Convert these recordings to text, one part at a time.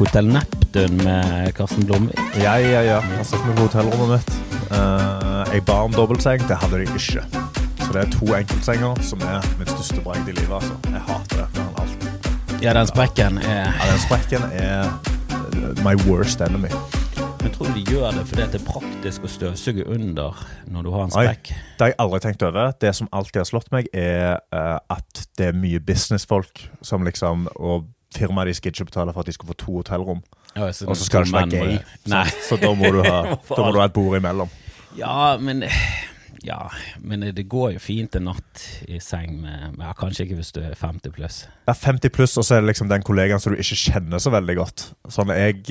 Hotel Neptun med Karsten Blom? Ja. Jeg satt meg på hotellrommet mitt. Jeg ba om dobbeltseng, det hadde de ikke. Så det 2 enkeltsenger som min største bragd I livet, altså. Jeg hater det med alt. Ja, den sprekken Ja, den sprekken my worst enemy. Men tror du de gjør det fordi det praktisk å støvsuge under når du har en sprekk? Det har jeg aldri tenkt over. Det som alltid har slått meg at det mye businessfolk som liksom, og firmaet de skal ikke betale for at de skal få 2 hotellrom. Ja, og så skal det ikke være gay. Så da må du ha et bord imellom. Men det går jo fint en natt I seng med kanskje ikke hvis du 50 pluss. Ja, 50 pluss, og så det liksom den kollegaen som du ikke kjenner så veldig godt. Sånn, jeg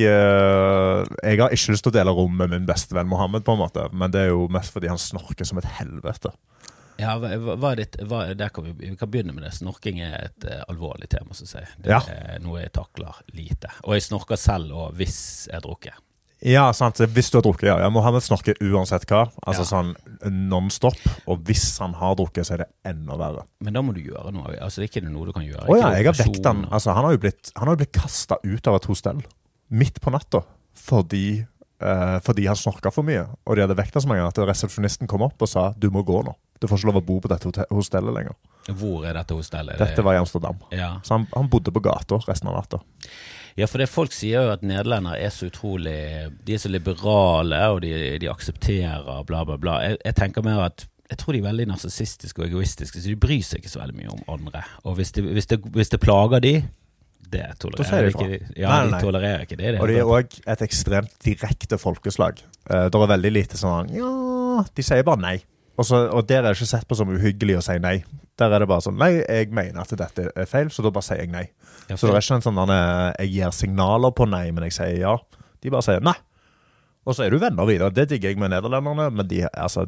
har ikke lyst til å dele rom med min beste venn Mohammed på en måte, men det jo mest fordi han snorker som et helvete. Ja, der kan vi kan begynne med det. Snorking et alvorlig tema, så å si. Det noe jeg takler lite. Og jeg snorker selv og hvis jeg drukker. Ja, sant. Hvis du har drukket, ja. Mohammed snorker uansett hva. Altså sånn non-stop. Og hvis han har drukket, så det enda verre. Men da må du gjøre noe. Altså, det ikke noe du kan gjøre. Ja, jeg har vekt han. Altså, han har jo blitt kastet ut av et hostell. Midt på natta. Fordi han snorket for mye. Og de hadde vekta så mange at resepsjonisten kom opp og sa, du må gå nå. Du får ikke lov å bo på dette hostellet lenger. Hvor dette hostellet? Dette var I Amsterdam. Ja. Så han bodde på gata resten av natta. Ja, for det folk sier jo at nederlender så utrolig, de så liberale, og de aksepterer bla bla bla. Jeg tenker mer at, jeg tror de veldig narcissistiske og egoistiske, så de bryr seg ikke så veldig mye om andre. Og hvis det plager de, det tolererer ikke de. Ja, de tolererer ikke det. Og de også et ekstremt direkte folkeslag. Det veldig lite sånn, ja, de sier bare nei. Og der det ikke sett på som uhyggelig å si nei. Der det bare sånn, nei, jeg mener at dette feil, så da bare sier jeg nei. Ja, så det ikke en sånn jeg gir signaler på nei, men jeg sier ja. De bare sier nei. Og så du venner videre. Det digger jeg med nederlenderne, men det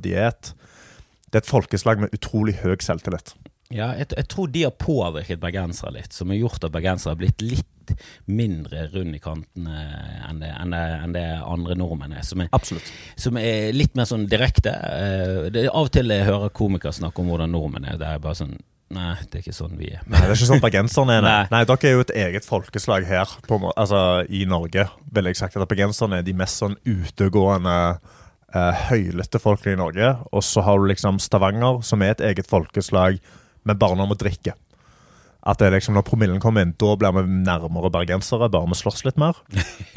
et folkeslag med utrolig høy selvtillit. Ja, jeg tror de har påvirket bergensere litt, som har gjort at bergensere har blitt litt mindre rund I kantene enn det andre nordmenn Absolutt. Som litt mer sånn direkte. Det av og til jeg hører komikere snakke om hvordan nordmenn det bare sånn, nei, det ikke sånn vi Nei, det ikke sånn bergenserne Nei, dere jo et eget folkeslag her I Norge, vil jeg sagt at bergenserne de mest sånn utegående høylete folk I Norge, og så har du liksom Stavanger, som et eget folkeslag med barna må drikke. At det liksom, når promillen kommer inn, da blir vi nærmere bergensere, bare vi slåss litt mer.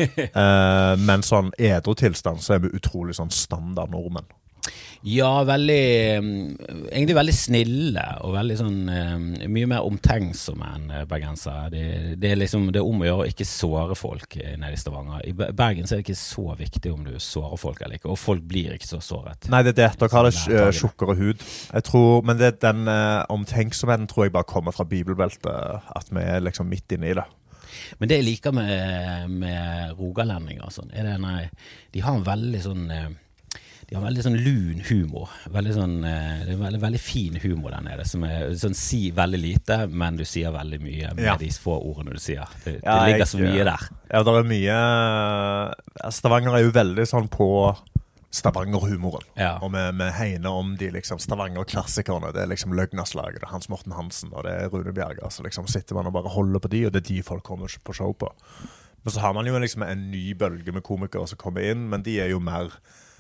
Men sånn edru tilstand, så vi utrolig sånn standard nordmenn. Ja, egentlig veldig snille og veldig sånn mye mer omtenksomme enn bergensere. Det liksom det om å gjøre å ikke såre folk nede I Stavanger. I Bergen så det ikke så viktig om du sårer folk eller ikke, og folk blir ikke så såret. Nei, det dere har det tjukkere hud. Jeg tror, men den omtenksomheten tror jeg bare kommer fra bibelbeltet, at vi liksom midt inne I det. Men det jeg liker med rogalendinger, sånn, de har en veldig sånn de har veldig sånn lun humor, veldig sånn, det veldig fin humor der nede, som sånn, si veldig lite, men du sier veldig mye med de få ordene du sier. Det ligger så mye der. Ja, det mye, Stavanger jo veldig sånn på Stavanger-humoren, og vi hegner om de liksom Stavanger-klassikerne, det liksom Løgnaslaget, det Hans Morten Hansen, og det Rune Bjerga, så liksom sitter man og bare holder på de, og det de folk kommer på show på. Men så har man jo liksom en ny bølge med komikere som kommer inn, men de jo mer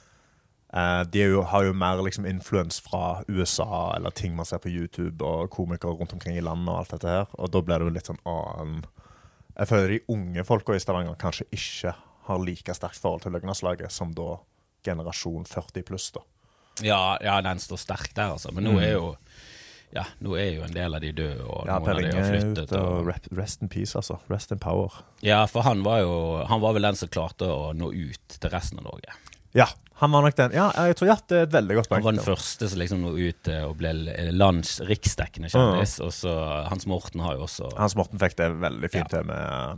har jo mer liksom influens fra USA eller ting man ser på YouTube og komikere rundt omkring I landet og alt dette her, og da blir det jo litt sånn jeg føler de unge folka I Stavanger kanskje ikke har like sterkt forhold til Løgnaslaget som da generasjon 40 pluss da. Ja, den står sterkt der altså, men nå nå jo en del av de døde og noen av de har flyttet og rest in peace altså, rest in power. Ja, for han var vel den som klarte å nå ut til resten av Norge. Ja, han var nok den. Ja, jeg tror det et veldig godt poeng. Han var den første som liksom nå ut og ble riksdekkende kjendis, og så Hans Morten har jo også Hans Morten fikk det veldig fint til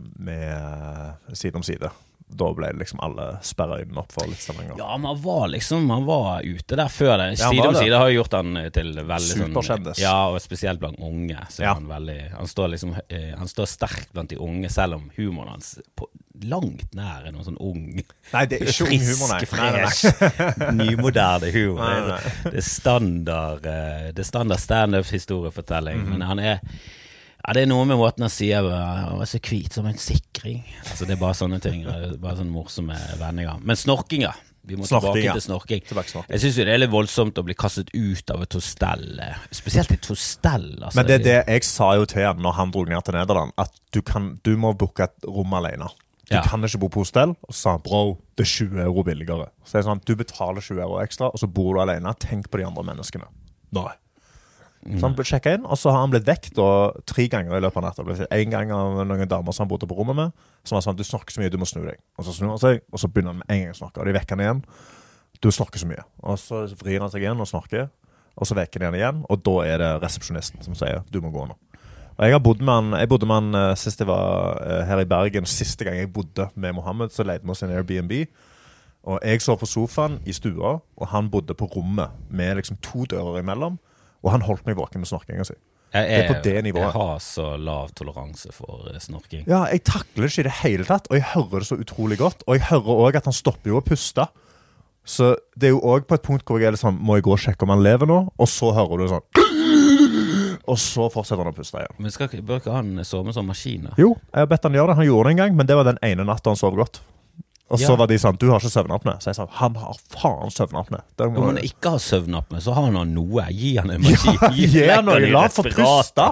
med side om side. Da ble liksom alle sperret inn opp for litt Stavanger. Ja, man var ute der før det. Side om side har jo gjort han til veldig superkjendis. Sånn, ja, og spesielt blant unge. Så han står liksom, han står sterkt blant de unge, selv om humoren hans langt nær noen sånn ung. Nei, det ikke ung humor, nei. Fresh, nymoderne humor. Det standard stand-up historiefortelling, men han Ja, det noe med måten han sier han var så hvit som en sikring. Altså, det bare sånne ting, bare sånne morsomme vendinger. Men snorking, ja. Vi må tilbake til snorking. Jeg synes jo det litt voldsomt å bli kastet ut av et hostell. Spesielt et hostell. Altså. Men det jeg sa jo til han når han dro ned til Nederland, at du må booke et rom alene. Du kan ikke bo på hostell. Og så sa han, bro, det 20 euro billigere. Så jeg sa, du betaler 20 euro ekstra, og så bor du alene. Tenk på de andre menneskene. Nei. Så han ble sjekket inn, og så har han blitt vekk 3 ganger i løpet av natta. En gang av noen damer som han bodde på rommet med, som var sånn, du snakker så mye, du må snu deg. Og så snur han seg, og så begynner han med en gang å snakke. Og de vekker han igjen. Du snakker så mye. Og så vrir han seg igjen og snakker, og så vekker han igjen, og da er det resepsjonisten som sier, du må gå nå. Og jeg bodde med han sist jeg var her i Bergen. Siste gang jeg bodde med Mohammed, så leide vi oss en Airbnb. Og jeg så på sofaen i stua, og han bodde på rommet med liksom 2 dører imellom, og han holdt meg våken med snorkinga si. Det på det nivået. Jeg har så lav toleranse for snorking. Ja, jeg takler ikke i det hele tatt, og jeg hører det så utrolig godt. Og jeg hører også at han stopper jo å puste. Så det er jo også på et punkt hvor jeg er liksom, må jeg gå og sjekke om han lever nå? Og så hører du sånn... Og så fortsetter han å puste igjen. Men bør ikke han sove som maskiner? Jo, jeg har bedt han gjøre det. Han gjorde det en gang, men det var den ene natten han sov godt. Og så var de sånn, du har ikke søvnapne. Så jeg sa, han har faen søvnapne. Om han ikke har søvnapne, så har han noe. Gi han en maskin. Gi han noe, la han få puste.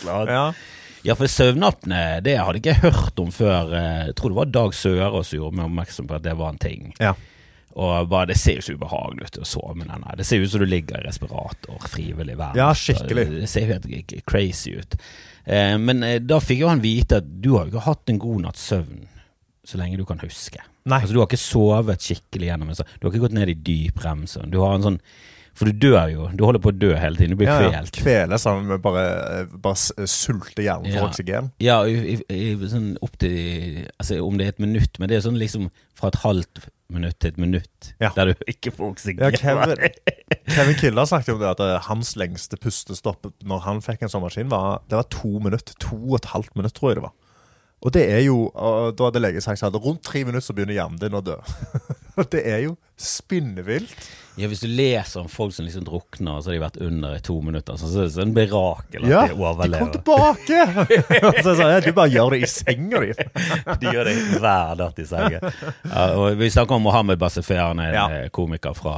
Ja, for søvnapne, det hadde jeg ikke hørt om før. Jeg tror det var Dag Sørås som gjorde meg oppmerksom på at det var en ting. Ja. Og bare, det ser jo så ubehagelig ut å sove med denne. Det ser ut som du ligger i respirator, frivillig verden. Ja, skikkelig. Det ser jo helt crazy ut. Men da fikk jo han vite at du har jo ikke hatt en god natts søvn så lenge du kan huske. Nei. Altså, du har ikke sovet skikkelig gjennom. Du har ikke gått ned i dyp remsøvn. Du har en sånn, for du dør jo. Du holder på å dø hele tiden. Du blir kvelt. Ja, kvele sånn, bare sulte hjernen for oksygen. Ja, sånn opp til, altså om det er et minutt, men det er sånn liksom fra et halvt minutt til et minutt, der du ikke får oksygen. Ja, Kevin Kildahl snakket om det, at hans lengste pustestopp når han fikk en sånn maskin, det var 2 minutter, 2,5 minutter tror jeg det var. Og det er jo, da hadde lege sagt at rundt 3 minutter så begynner hjernen din å dø. Og det er jo spinnevilt. Ja, hvis du leser om folk som liksom drukner, så har de vært under i 2 minutter, så er det sånn mirakel at de overlever. De kom tilbake! Så du bare gjør det i senga di. De gjør det hver natt i senga. Ja, og vi snakker om Mohammed Bassefeh, han er en komiker fra...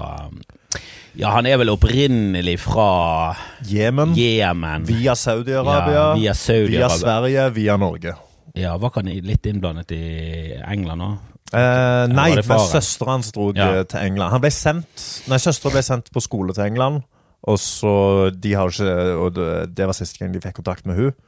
Ja, han er vel opprinnelig fra... Jemen. Via Saudi-Arabia. Via Sverige, via Norge. Ja, var han litt innblandet i England nå? Nei, men søsteren hans dro til England. Søsteren ble sendt på skole til England, og så de har ikke, og det var siste gang de fikk kontakt med hun.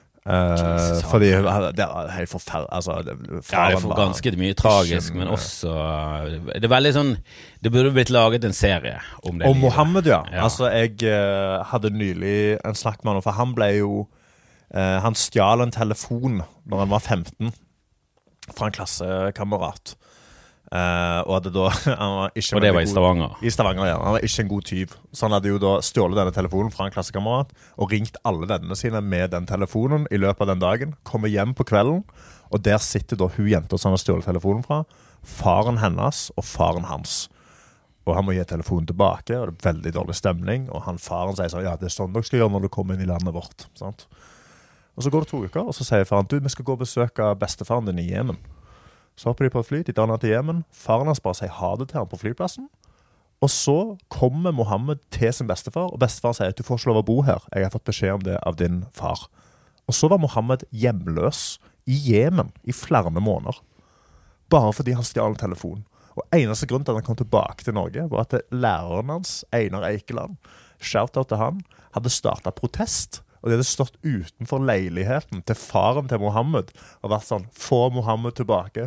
Fordi det er helt forferdelig, altså, det er ganske mye tragisk, men også det er veldig sånn, det burde blitt laget en serie om det. Om Mohammed, ja. Altså, jeg hadde nylig en snakk med han, for han ble jo han stjal en telefon når han var 15 fra en klassekamerat. Og hadde da og det var i Stavanger? I Stavanger, ja. Han var ikke en god tyv. Så han hadde jo da stjålet denne telefonen fra en klassekamerat og ringt alle vennene sine med den telefonen i løpet av den dagen. Kommer hjem på kvelden, og der sitter da hun jenta som han har stjålet telefonen fra, faren hennes og faren hans. Og han må gi telefonen tilbake, og det er veldig dårlig stemning. Og faren sier sånn, ja, det er sånn dere skal gjøre når du kommer inn i landet vårt. Sant? Og så går det 2 uker, og så sier faren, du, vi skal gå og besøke bestefaren din i Jemen. Så hopper de på et fly, de danner til Jemen. Faren hans bare sier ha det til han på flyplassen. Og så kommer Mohammed til sin bestefar, og bestefar sier at du får ikke lov å bo her. Jeg har fått beskjed om det av din far. Og så var Mohammed hjemløs i Jemen i flere måneder. Bare fordi han stjal en telefon. Og eneste grunn til at han kom tilbake til Norge var at læreren hans, Einar Eikeland, shoutout til han, hadde startet protest. Og de hadde stått utenfor leiligheten til faren til Mohammed og vært sånn, få Mohammed tilbake.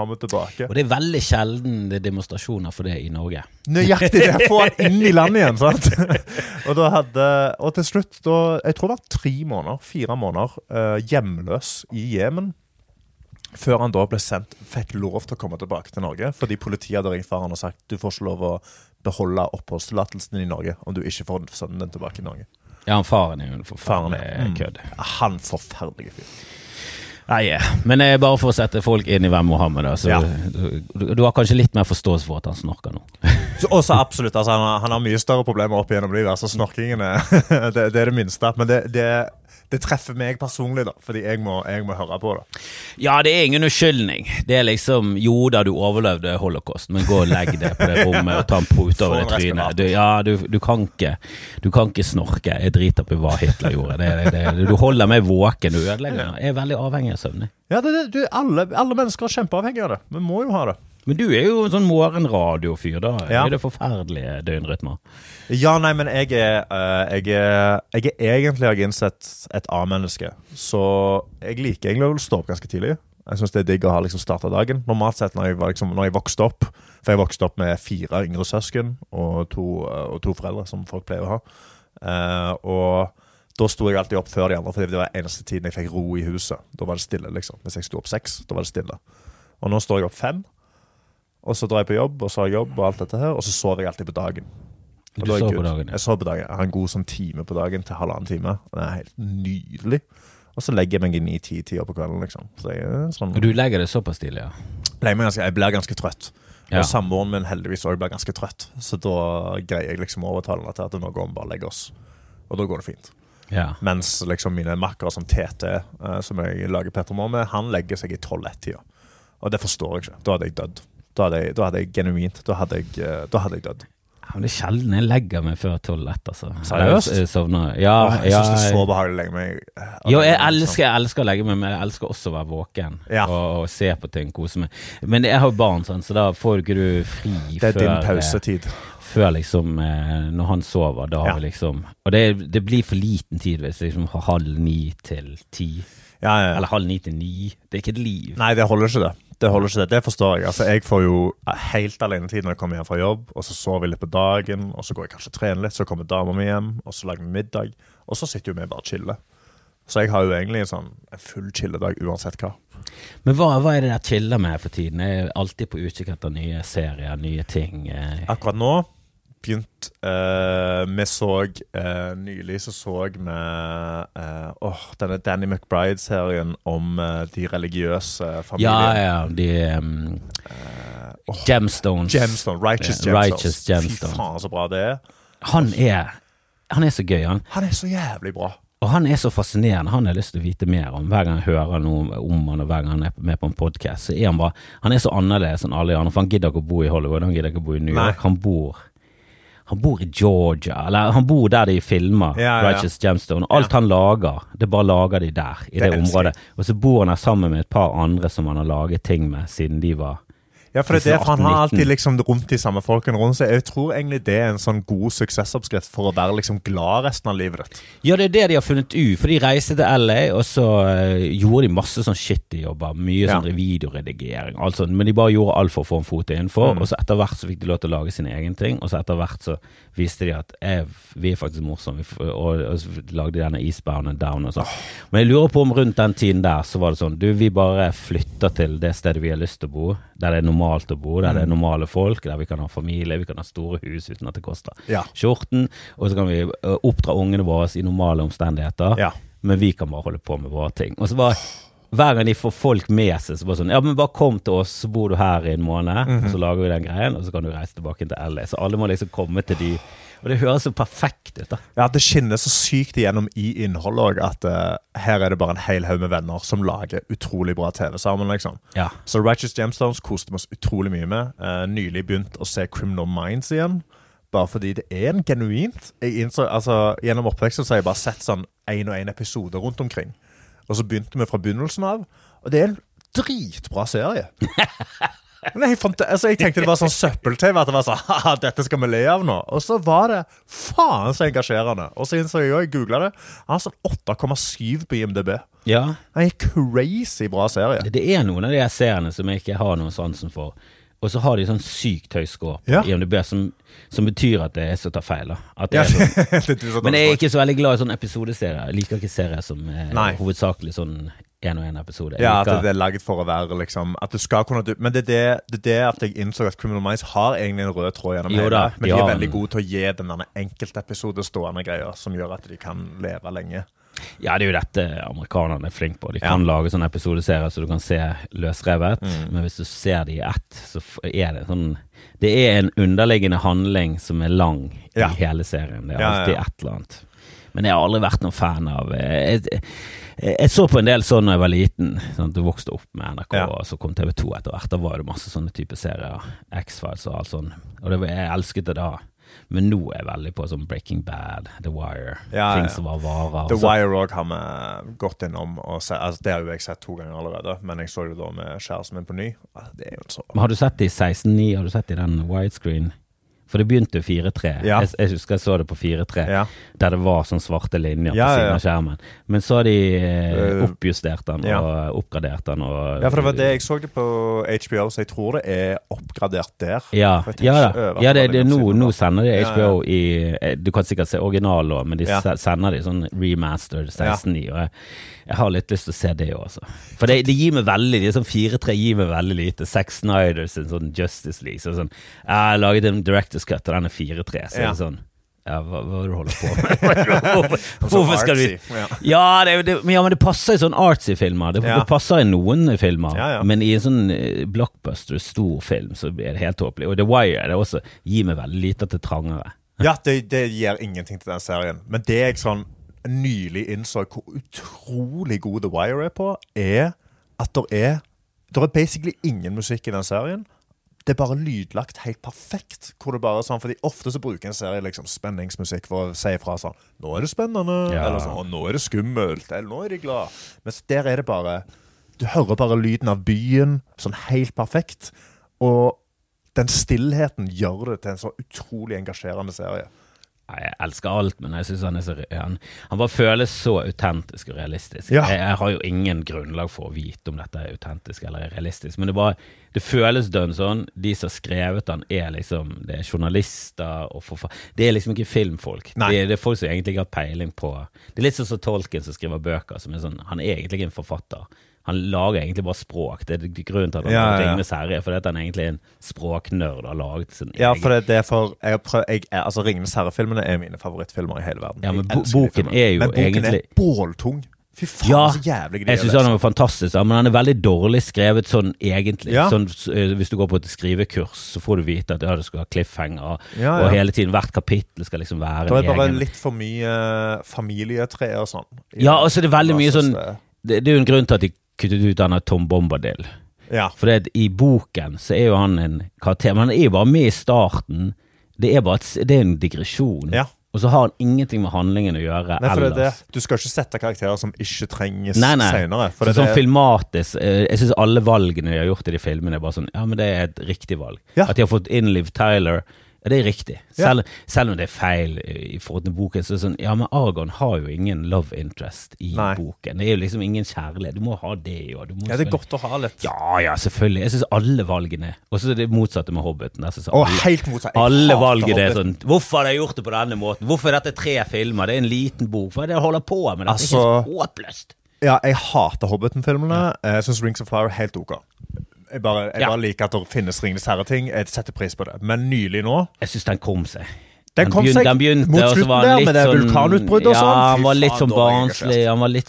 Og det er veldig sjelden det er demonstrasjoner for det i Norge. Nøyaktig det, få han inn i landet igjen, sant? Og til slutt, jeg tror det var 4 måneder, hjemløs i Jemen, før han da ble sendt, fikk lov til å komme tilbake til Norge, fordi politiet hadde ringt faren og sagt, du får ikke lov å beholde oppholdstillatelsen i Norge om du ikke får sønnen din tilbake i Norge. Ja, faren er jo en forferdelig kødd. Han forferdelige fyr. Nei, men bare for å sette folk inn i hvem Mohammed da, så du har kanskje litt mer forståelse for at han snorker nå. Også absolutt, altså, han har mye større problemer opp igjennom livet, altså snorkingen det er det minste, men det det treffer meg personlig da, fordi jeg må høre på det. Ja, det ingen uskyldning. Det liksom, jo da du overlevde holocaust, men gå og legg det på det rommet og ta en pot over det trynet. Du kan ikke snorke. Jeg driter på hva Hitler gjorde. Du holder meg våken, du ødelegger. Jeg veldig avhengig av søvn. Ja, alle mennesker er kjempeavhengige av det. Vi må jo ha det. Men du jo en sånn morgenradiofyr da. Det forferdelige døgnrytmer? Ja, nei, men jeg egentlig har innsett et A-menneske. Så jeg liker egentlig å stå opp ganske tidlig. Jeg synes det digg å ha liksom startet dagen. Normalt sett når jeg vokste opp, for jeg vokste opp med 4 yngre søsken og to foreldre som folk pleier å ha. Og da sto jeg alltid opp før de andre, fordi det var eneste tiden jeg fikk ro i huset. Da var det stille, liksom. Hvis jeg sto opp 6, da var det stille. Og nå står jeg opp 5, og så drar jeg på jobb, og så har jeg jobb og alt dette her, og så sover jeg alltid på dagen. Du sover på dagen? Jeg sover på dagen. Jeg har en god sånn time på dagen til 1,5 time. Det helt nydelig. Og så legger jeg meg inn i 10 på kvelden, liksom. Så sånn... Og du legger det såpass tidlig, ja? Jeg blir ganske trøtt. Og samboeren min heldigvis også blir ganske trøtt. Så da greier jeg liksom overtalene til at nå går vi bare og legger oss. Og da går det fint. Ja. Mens liksom mine makkere som TT, som jeg lager Petter Moore med, han legger seg i 12-1-tida. Og det forstår jeg ikke. Da hadde jeg dødd. Da hadde jeg genuint. Da hadde jeg dødd. Ja, men det selv jeg legger meg før 12-1, altså. Seriøst? Jeg sovner. Jeg synes det så behagelig å legge meg. Jo, jeg elsker å legge meg, men jeg elsker også å være våken og se på ting, kose meg. Men jeg har jo barn, sånn, så da får ikke du fri det din pausetid. Før liksom, når han sover, da har vi liksom... Og det blir for liten tid hvis jeg liksom har 8:30 til 10. Eller 8:30 til 9. Det ikke et liv. Nei, det holder ikke det. Det forstår jeg. Altså, jeg får jo helt alene tid når jeg kommer hjem fra jobb, og så sover vi litt på dagen, og så går jeg kanskje trene litt, så kommer damer med hjem, og så lager vi middag, og så sitter jo vi bare og chiller. Så jeg har jo egentlig en full chilledag uansett hva. Men hva det der chiller med for tiden? Jeg alltid på utkikk etter nye serier, nye ting. Akkurat nå begynt vi nylig så vi denne Danny McBride-serien om de religiøse familiene. Gemstones. Righteous Gemstones. Fy faen så bra det Han er så gøy, han. Han er så jævlig bra. Og han er så fascinerende, han har lyst til å vite mer om. Hver gang jeg hører noe om han, og hver gang han er med på en podcast, så han er så annerledes enn alle andre, for han gidder ikke å bo i Hollywood, han gidder ikke å bo i New York. Han bor i Georgia, eller han bor der de filmer Righteous Gemstone, og alt han lager, det bare lager de der, i det området. Og så bor han der sammen med et par andre som han har laget ting med siden de var... Ja, for det for han har alltid liksom rundt de samme folkene rundt seg. Jeg tror egentlig det en sånn god suksessoppskrift for å være liksom glad resten av livet ditt. Ja, det det de har funnet ut, for de reiste til LA, og så gjorde de masse sånn shit de jobber, mye sånn videoredigering, altså, men de bare gjorde alt for å få en fot innenfor, og så etter hvert så fikk de lov til å lage sine egen ting, og så etter hvert så viste de at vi faktisk morsomme, og så lagde de denne Eastbound and Down og sånn. Men jeg lurer på om rundt den tiden der, så var det sånn, vi bare flytter til det stedet vi har lyst til å bo, der det er normalt å bo, der det er normale folk, der vi kan ha familie, vi kan ha store hus uten at det koster skjorten, og så kan vi oppdra ungene våre i normale omstendigheter, men vi kan bare holde på med våre ting. Og så bare, hver gang de får folk med seg, så bare sånn, ja, men bare kom til oss, så bor du her i en måned, og så lager vi den greien, og så kan du reise tilbake til LA. Så alle må liksom komme til de, og det høres så perfekt ut da. Ja, det skinner så sykt igjennom i innholdet også, at her er det bare en hel haug med venner som lager utrolig bra TV sammen, liksom. Ja. Så Righteous Gemstones koste vi oss utrolig mye med. Nylig begynt å se Criminal Minds igjen, bare fordi det er en genuint. Jeg innså, altså, gjennom oppveksten så har jeg bare sett sånn 1 og 1 episode rundt omkring. Og så begynte vi fra begynnelsen av, og det er en dritbra serie. Jeg tenkte det var sånn søppel-TV, at det var sånn, haha, dette skal vi le av nå. Og så var det faen så engasjerende. Og så innså jeg googlet det. Han har sånn 8,7 på IMDb. Ja. Det er en crazy bra serie. Det er noen av de her seriene som jeg ikke har noen sansen for. Og så har de sånn sykt høy score på IMDb som betyr at det er så tar feil. At det er sånn. Men jeg er ikke så veldig glad i sånn episodeserier. Jeg liker ikke serier som er hovedsakelig sånn 1 og 1 episode. Ja, at det er laget for å være liksom, at du skal kunne, men det er det at jeg innså at Criminal Minds har egentlig en rød tråd gjennom hele, men de er veldig gode til å gi den enkeltepisode stående greier som gjør at de kan leve lenge. Ja, det er jo dette amerikanerne er flink på. De kan lage sånne episodeserier så du kan se løsrevet, men hvis du ser de i ett, så er det sånn, det er en underliggende handling som er lang i hele serien. Det er alltid et eller annet. Men jeg har aldri vært noen fan av jeg så på en del sånn når jeg var liten, sånn at du vokste opp med NRK, og så kom TV2 etter hvert. Da var det masse sånne type serier, X-Files og alt sånn. Og jeg elsket det da. Men nå er jeg veldig på sånn Breaking Bad, The Wire, ting som var varer. The Wire også har vi gått innom, og altså, det har jo jeg sett 2 ganger allerede, men jeg så det da med kjæresten min på ny. Det er jo så... Men har du sett det i 16:9? Har du sett det i den widescreen? For det begynte 4:3. Jeg husker jeg så det på 4:3, der det var sånn svarte linjer på siden av skjermen. Men så har de oppjustert den og oppgradert den. Og, for det var det jeg så det på HBO, så jeg tror det er oppgradert der. Nå sender de HBO i, du kan sikkert se original også, men de sender de sånn remastered 16:9, og jeg har litt lyst til å se det også. For det gir meg veldig, det sånn 4:3 gir meg veldig lite. Zack Snyder sin sånn Justice League, så sånn, jeg har laget en director's cut, og den er 4:3, så er det sånn, hva du holder på med? Hvorfor skal vi... men det passer i sånn artsy-filmer, det passer i noen filmer, men i en sånn blockbuster, stor film, så blir det helt tåpelig. Og The Wire, det også gir meg veldig lite til trangere. Ja, det gir ingenting til den serien, men det er sånn, nylig innså hvor utrolig god The Wire er på, at det er basically ingen musikk i den serien. Det er bare lydlagt helt perfekt, hvor det bare er sånn, fordi ofte så bruker en serie liksom spenningsmusikk for å si fra sånn, nå er det spennende, eller sånn, nå er det skummelt, eller nå er de glad. Mens der er det bare, du hører bare lyden av byen, sånn helt perfekt, og den stillheten gjør det til en så utrolig engasjerende serie. Jeg elsker alt, men jeg synes han bare føles så autentisk og realistisk. Jeg har jo ingen grunnlag for å vite om dette er autentisk eller realistisk, men det føles dønn sånn. De som har skrevet den liksom, det er journalister og det er liksom ikke filmfolk. Det er folk som egentlig ikke har peiling på. Det er litt sånn som Tolkien som skriver bøker, som er sånn, han er egentlig ikke en forfatter. Han lager egentlig bare språk. Det er grunnen til at han Ringenes herre, fordi han egentlig er en språknørd og har laget sin egen. Ja, for det er for altså Ringenes herre-filmene er mine favorittfilmer i hele verden. Ja, men boken er jo egentlig... Men boken er båltung. Fy faen, så jævlig greier. Jeg synes han er fantastisk, men han er veldig dårlig skrevet sånn egentlig. Sånn, hvis du går på et skrivekurs, så får du vite at det skal ha cliffhanger, og hele tiden hvert kapittel skal liksom være en egen. Det er bare litt for mye familietre og sånn. Ja, altså det er veldig mye sånn... Det er jo en grunn til at de kuttet ut han av Tom Bombadil. For i boken så er jo han en karakter, men han er jo bare med i starten. Det er en digresjon. Og så har han ingenting med handlingen å gjøre ellers. Du skal ikke sette karakterer som ikke trenges senere. For sånn filmatisk, jeg synes alle valgene de har gjort i de filmene er bare sånn, ja, men det er et riktig valg. At de har fått inn Liv Tyler, det er riktig. Selv om det er feil i forhold til boken, så er det sånn, ja, men Aragorn har jo ingen love interest i boken. Det er jo liksom ingen kjærlighet. Du må ha det, jo. Det er godt å ha litt. Ja, selvfølgelig. Jeg synes alle valgene, og så er det motsatte med Hobbiten. Helt motsatt. Alle valgene er sånn, hvorfor har de gjort det på denne måten? Hvorfor er dette 3 filmer? Det er en liten bok. Hva er det de holder på med? Det er ikke så håpløst. Ja, jeg hater Hobbiten-filmene. Jeg synes Rings of Fire er helt ok. Jeg bare liker at det finnes Ringenes herre-ting. Jeg setter pris på det. Men nylig nå... Jeg synes den kom seg. Den begynte mot slutten der, med det vulkanutbruddet og sånn. Ja, han var litt sånn barnslig.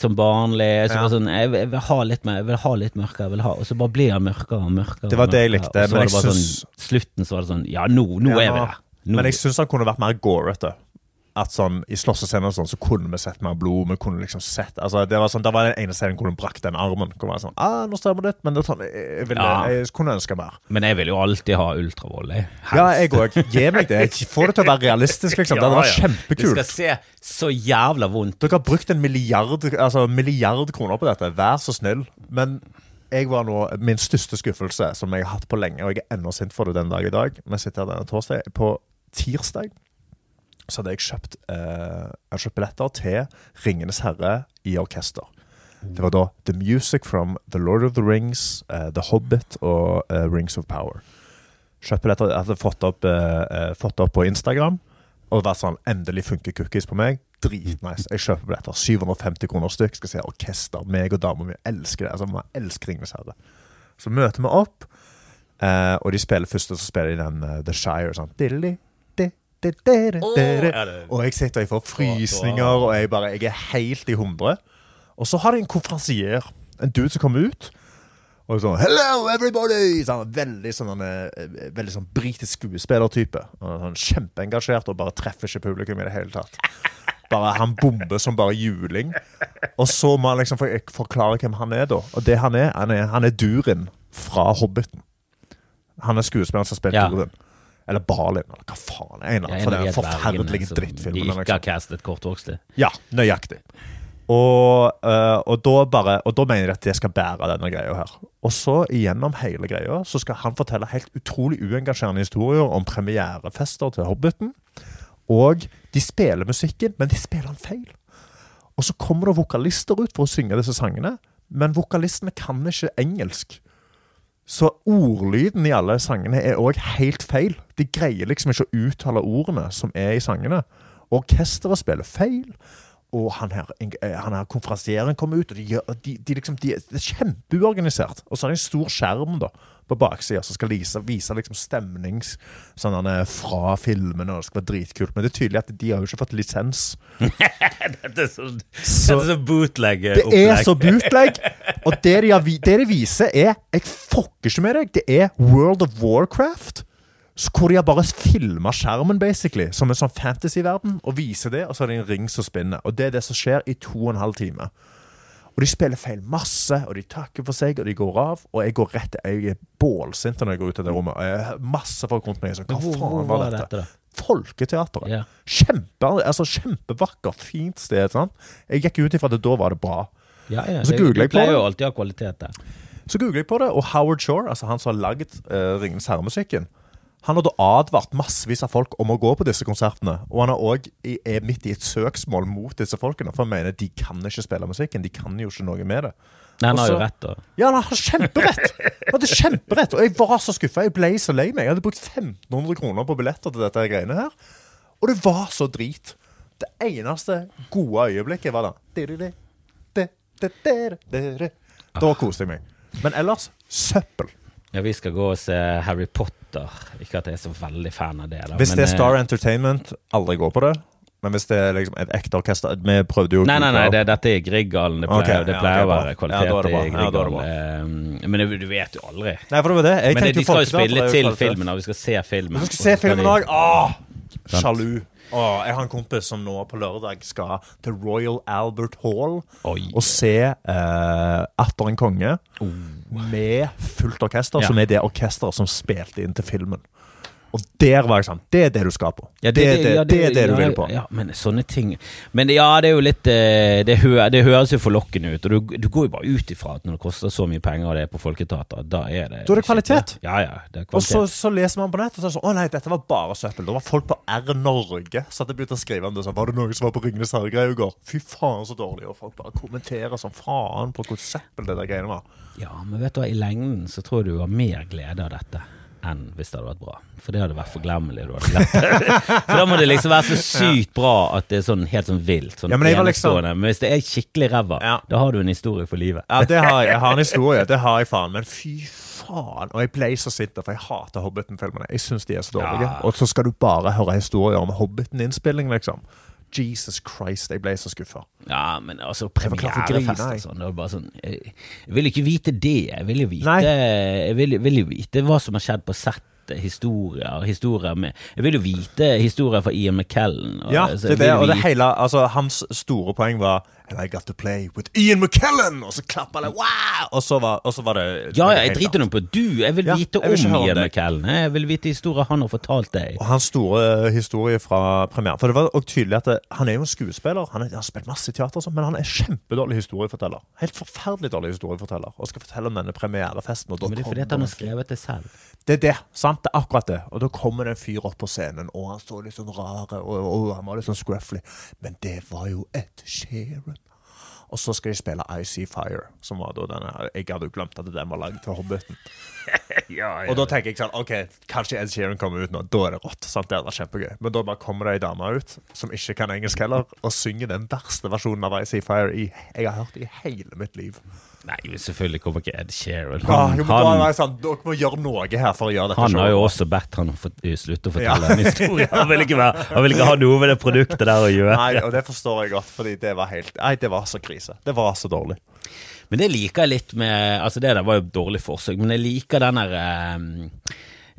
Jeg vil ha litt mørkere. Og så bare blir han mørkere og mørkere. Det var det jeg likte. Og så var det bare sånn, slutten så var det sånn, ja, nå er vi der. Men jeg synes han kunne vært mer gorete. At sånn, i slåssescener og sånn, så kunne vi sett mer blod, vi kunne liksom sett, altså, det var sånn, der var den ene scenen hvor hun brakk den armen, kunne være sånn, nå stemmer det, men det var sånn, jeg kunne ønske mer. Men jeg vil jo alltid ha ultravold, Ja, jeg også, gi meg det, jeg får det til å være realistisk, liksom, det var kjempekult. Det skal se så jævla vondt. Dere har brukt en milliard kroner på dette, vær så snill, men jeg var nå, min største skuffelse, som jeg har hatt på lenge, og jeg er enda sint for det den dag i dag, men jeg sitter her denne torsdag, på tirsdag, så hadde jeg kjøpt billetter til Ringenes herre i orkester. Det var da The Music from The Lord of the Rings, The Hobbit og Rings of Power. Kjøpt billetter, jeg hadde fått opp på Instagram, og det var sånn, endelig funker cookies på meg. Dritnice. Jeg kjøper billetter, 750 kroner stykk, skal se orkester, meg og damer, vi elsker det, altså vi elsker Ringenes herre. Så møter vi opp, og de spiller først, og så spiller de den The Shire, sånn, og jeg sitter, jeg får frysninger, og jeg er helt i 100. Og så har de en konferansier, en dude som kommer ut, og sånn, hello everybody! Sånn, veldig sånn britisk skuespillertype. Sånn, kjempeengasjert, og bare treffer ikke publikum i det hele tatt. bare han bomber som bare juling. Og så må han liksom forklare hvem han da. Og det han Durin fra Hobbiten. Han skuespilleren som spilte Durin. Eller Balin, eller hva faen. For det forferdelige drittfilmen. De ikke har castet kortvokste. Ja, nøyaktig. Og da mener jeg at det skal bære denne greia her. Og så gjennom hele greia så skal han fortelle helt utrolig uengasjerende historier om premierefester til Hobbiten. Og de spiller musikken, men de spiller den feil. Og så kommer det vokalister ut for å synge disse sangene, men vokalistene kan ikke engelsk. Så ordlyden i alle sangene også helt feil. De greier liksom ikke å uttale ordene som i sangene. Orkesteret spiller feil. Og han her konferansieren kommer ut, og det er kjempeuorganisert. Og så er det en stor skjerm da, på baksiden, som skal vise liksom stemnings fra filmene, og det skal være dritkult. Men det er tydelig at de har jo ikke fått lisens. Dette er så bootleg. Det er så bootleg. Og det de viser jeg fucker ikke med deg, det World of Warcraft. Hvor de har bare filmet skjermen, basically, som en sånn fantasy-verden, og viser det, og så er det en ring som spinner. Og det er det som skjer i 2,5 timer. Og de spiller feil masse, og de takker for seg, og de går av, og jeg går rett, jeg bålsint når jeg går ut av det rommet, og jeg har masse folk rundt meg, så hva faen var dette? Folketeateret. Yeah. Kjempevakker, fint sted, sant? Jeg gikk ut ifra det, da var det bra. Ja, så googler jeg på det. Det pleier jo alltid å ha kvalitet der. Så googler jeg på det, og Howard Shore, altså han som har laget Ringens Herremusikken, han har da advart massevis av folk om å gå på disse konsertene, og han er også midt i et søksmål mot disse folkene, for han mener de kan ikke spille musikken, de kan jo ikke noe med det. Nei, han har jo rett da. Ja, han har kjemperett. Han hadde kjemperett, og jeg var så skuffet, jeg ble så lei meg. Jeg hadde brukt 1500 kroner på billetter til dette greiene her, og det var så drit. Det eneste gode øyeblikket var da. Da koste jeg meg. Men ellers, søppel. Ja, vi skal gå og se Harry Potter. Ikke at jeg er så veldig fan av det. Da. Hvis det Star Entertainment, aldri gå på det. Men hvis det liksom et ekte orkester, vi prøvde jo... Nei, dette Grieghallen. Det pleier å være kvalitet i Grieghallen. Men du vet jo aldri. Nei, for det var det. Men de skal jo spille til filmen, og vi skal se filmen. Vi skal se filmen også. Sjalu. Jeg har en kompis som nå på lørdag skal til Royal Albert Hall og se Atter en konge med fullt orkester, som det orkesteret som spilte inn til filmen. Og der var jeg sånn, det det du skal på. Ja, det det du vil på. Ja, men sånne ting. Men det er jo litt, det høres jo forlokkende ut, og du går jo bare ut ifra at når det koster så mye penger og det på Folketeater, da det... Da det kvalitet. Ja, det kvalitet. Og så leser man på nett, og så sånn, nei, dette var bare søppel. Det var folk på R Norge, så hadde begynt å skrive om det, så var det noen som var på Ringenes Herre-greier i går. Fy faen så dårlig, og folk bare kommenterer som faen på hvor søppel det der greiene var. Ja, men vet du hva, i lengden så tror du har mer glede av dette enn hvis det hadde vært bra. For det hadde vært forglemmelig. For da må det liksom være så sykt bra at det er sånn helt sånn vilt, sånn enestående. Men hvis det er skikkelig ræva, da har du en historie for livet. Ja, det har jeg. Jeg har en historie, det har jeg faen. Men fy faen. Og jeg ble så sitter, for jeg hater Hobbiten-filmene. Jeg synes de er så dårlige. Ja. Og så skal du bare høre historier om Hobbiten-innspilling, liksom. Jesus Christ, jeg ble så skuffet. Ja, men altså premierefest og sånn, det var bare sånn jeg vil ikke vite det, jeg vil jo vite hva som har skjedd på sett, historier med, jeg vil jo vite historier fra Ian McKellen og, ja, og det hele, altså hans store poeng var and I got to play with Ian McKellen og så klappet det, wow og så var det jeg driter noe på jeg vil vite om Ian McKellen jeg vil vite historier han har fortalt deg og hans store historie fra premieren for det var også tydelig at han jo en skuespiller han har spilt masse teater men han kjempedårlig historieforteller helt forferdelig dårlig historieforteller og skal fortelle om denne premierefesten og men det fordi at han har skrevet det selv det sant, det akkurat det og da kommer det en fyr opp på scenen og han står litt sånn rare og han var litt sånn scruffly men det var jo Ed Sheeran og så skal de spille I See Fire som var da denne, jeg hadde jo glemt at den var laget til Hobbiten og da tenker jeg sånn, ok, kanskje Ed Sheeran kommer ut nå, da det rått, sant, det var kjempegøy men da bare kommer det en dame ut som ikke kan engelsk heller og synger den verste versjonen av I See Fire jeg har hørt det i hele mitt liv Nei, selvfølgelig kommer ikke Ed Sheeran dere må gjøre noe her for å gjøre dette han har jo også bedt han å slutte å fortelle en historie han vil ikke ha noe med det produktet der å gjøre Nei, og det forstår jeg godt fordi det var det var så krise det var så dårlig men det liker jeg litt med altså det der var jo dårlig forsøk men jeg liker den der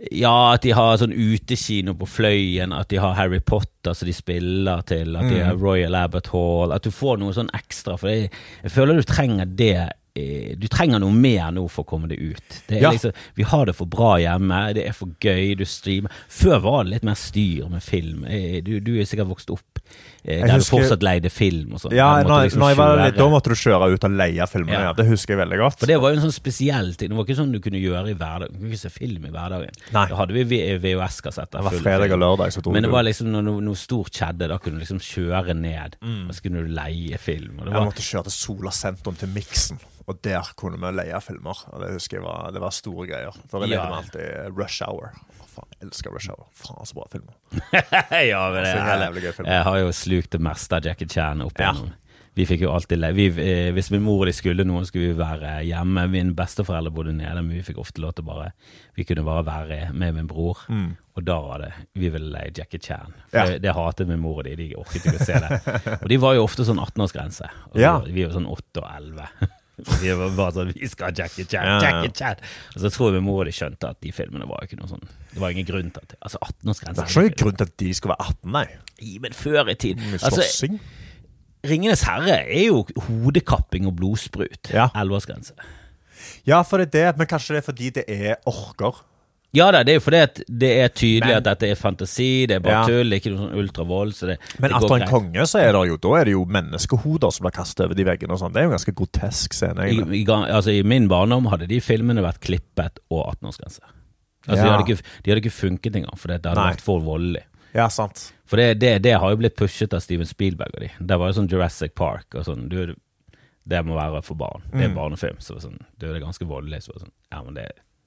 Ja, at de har sånn utekino på Fløyen, at de har Harry Potter som de spiller til, at de har Royal Albert Hall, at du får noe sånn ekstra, for jeg føler du trenger det. Du trenger noe mer nå for å komme det ut. Det liksom, vi har det for bra hjemme, det for gøy, du streamer. Før var det litt mer styr med film. Du sikkert vokst opp der du fortsatt leide film og sånt. Ja, da måtte du kjøre ut og leie filmer, det husker jeg veldig godt. For det var jo en sånn spesiell ting. Det var ikke sånn du kunne gjøre i hverdagen. Du kunne ikke se film i hverdagen. Nei. Da hadde vi VHS-kassetter. Det var fredag og lørdag, så men det var liksom når noe stort skjedde, da kunne du liksom kjøre ned, og så kunne du leie film. Og jeg måtte kjøre til Sola Sentrum til Mixen. Og der kunne vi leie filmer. Og det husker jeg det var store greier. For det leide vi alltid Rush Hour. Faen, jeg elsker Rush Hour. Faen, så bra filmer. Ja, men jeg har jo slukt det meste av Jackie Chan opp igjennom. Vi fikk jo alltid hvis min mor og de skulle noen, skulle vi være hjemme. Min besteforeldre bodde nede, men vi fikk ofte lov til vi kunne bare være med min bror. Og da var det, vi ville leie Jackie Chan. For det hatet min mor og de orket ikke å se det. Og de var jo ofte sånn 18-årsgrense. Og vi var sånn 8 og 11. Vi var bare sånn, vi skal ha Jackie Chan. Og så tror jeg min mor og de skjønte at de filmene var ikke noe sånn. Det var ingen grunn til at altså 18-årsgrense. Det ikke noen grunn til at de skulle være 18, nei. Men før i tid. Altså, Ringenes Herre jo hodekapping og blodsprut. 11-årsgrense. Ja, for det men kanskje det fordi det orker. Ja da, det jo fordi at det tydelig at dette fantasi, det bare tull, det ikke noe sånn ultravold. Så men etter en konge så det jo, da det jo menneskehoder som blir kastet over de veggene og sånn. Det jo en ganske grotesk scene. I min barndom hadde de filmene vært klippet og 18-årsgrense. Altså de hadde ikke funket engang, for det hadde vært for voldelig. Ja, sant. For det har jo blitt pushet av Steven Spielberg og de. Det var jo sånn Jurassic Park og sånn, det må være for barn. Det barnefilm, så sånn, det ganske voldelig, så sånn, ja, men det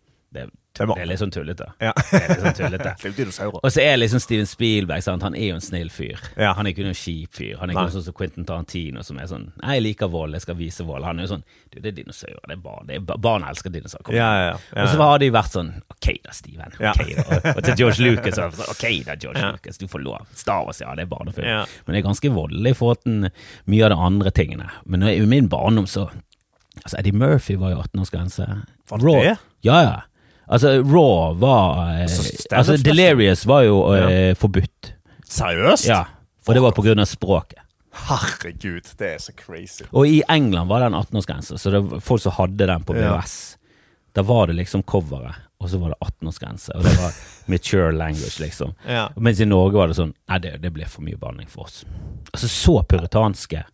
litt sånn tullete. Ja. Det litt sånn tullete. Dinosaurer. Og så liksom Steven Spielberg, sant? Han jo en snill fyr. Han ikke noen kjip fyr. Han ikke noe sånn som Quentin Tarantino, som sånn, nei, jeg liker vold, jeg skal vise vold. Han jo sånn, det dinosaurer, det barn. Barn elsker dinosaurer. Ja. Og så har de vært sånn, ok da, Steven. Okay, da. Og til George Lucas, ok da, George Lucas, du får lov. Star Wars, det barnefilm. Men det ganske voldelig for mye av de andre tingene. Men i min barndom så, altså Eddie Murphy var jo 18-årsgrense. Var det? Ja. Altså, Raw var altså, Delirious var jo forbudt. Seriøst? Ja, for det var på grunn av språket. Herregud, det så crazy. Og i England var det en 18-årsgrense, så det var folk som hadde den på VHS. Da var det liksom coveret, og så var det 18-årsgrense, og det var mature language, liksom. Mens i Norge var det sånn, nei, det ble for mye banning for oss. Altså, så puritanske.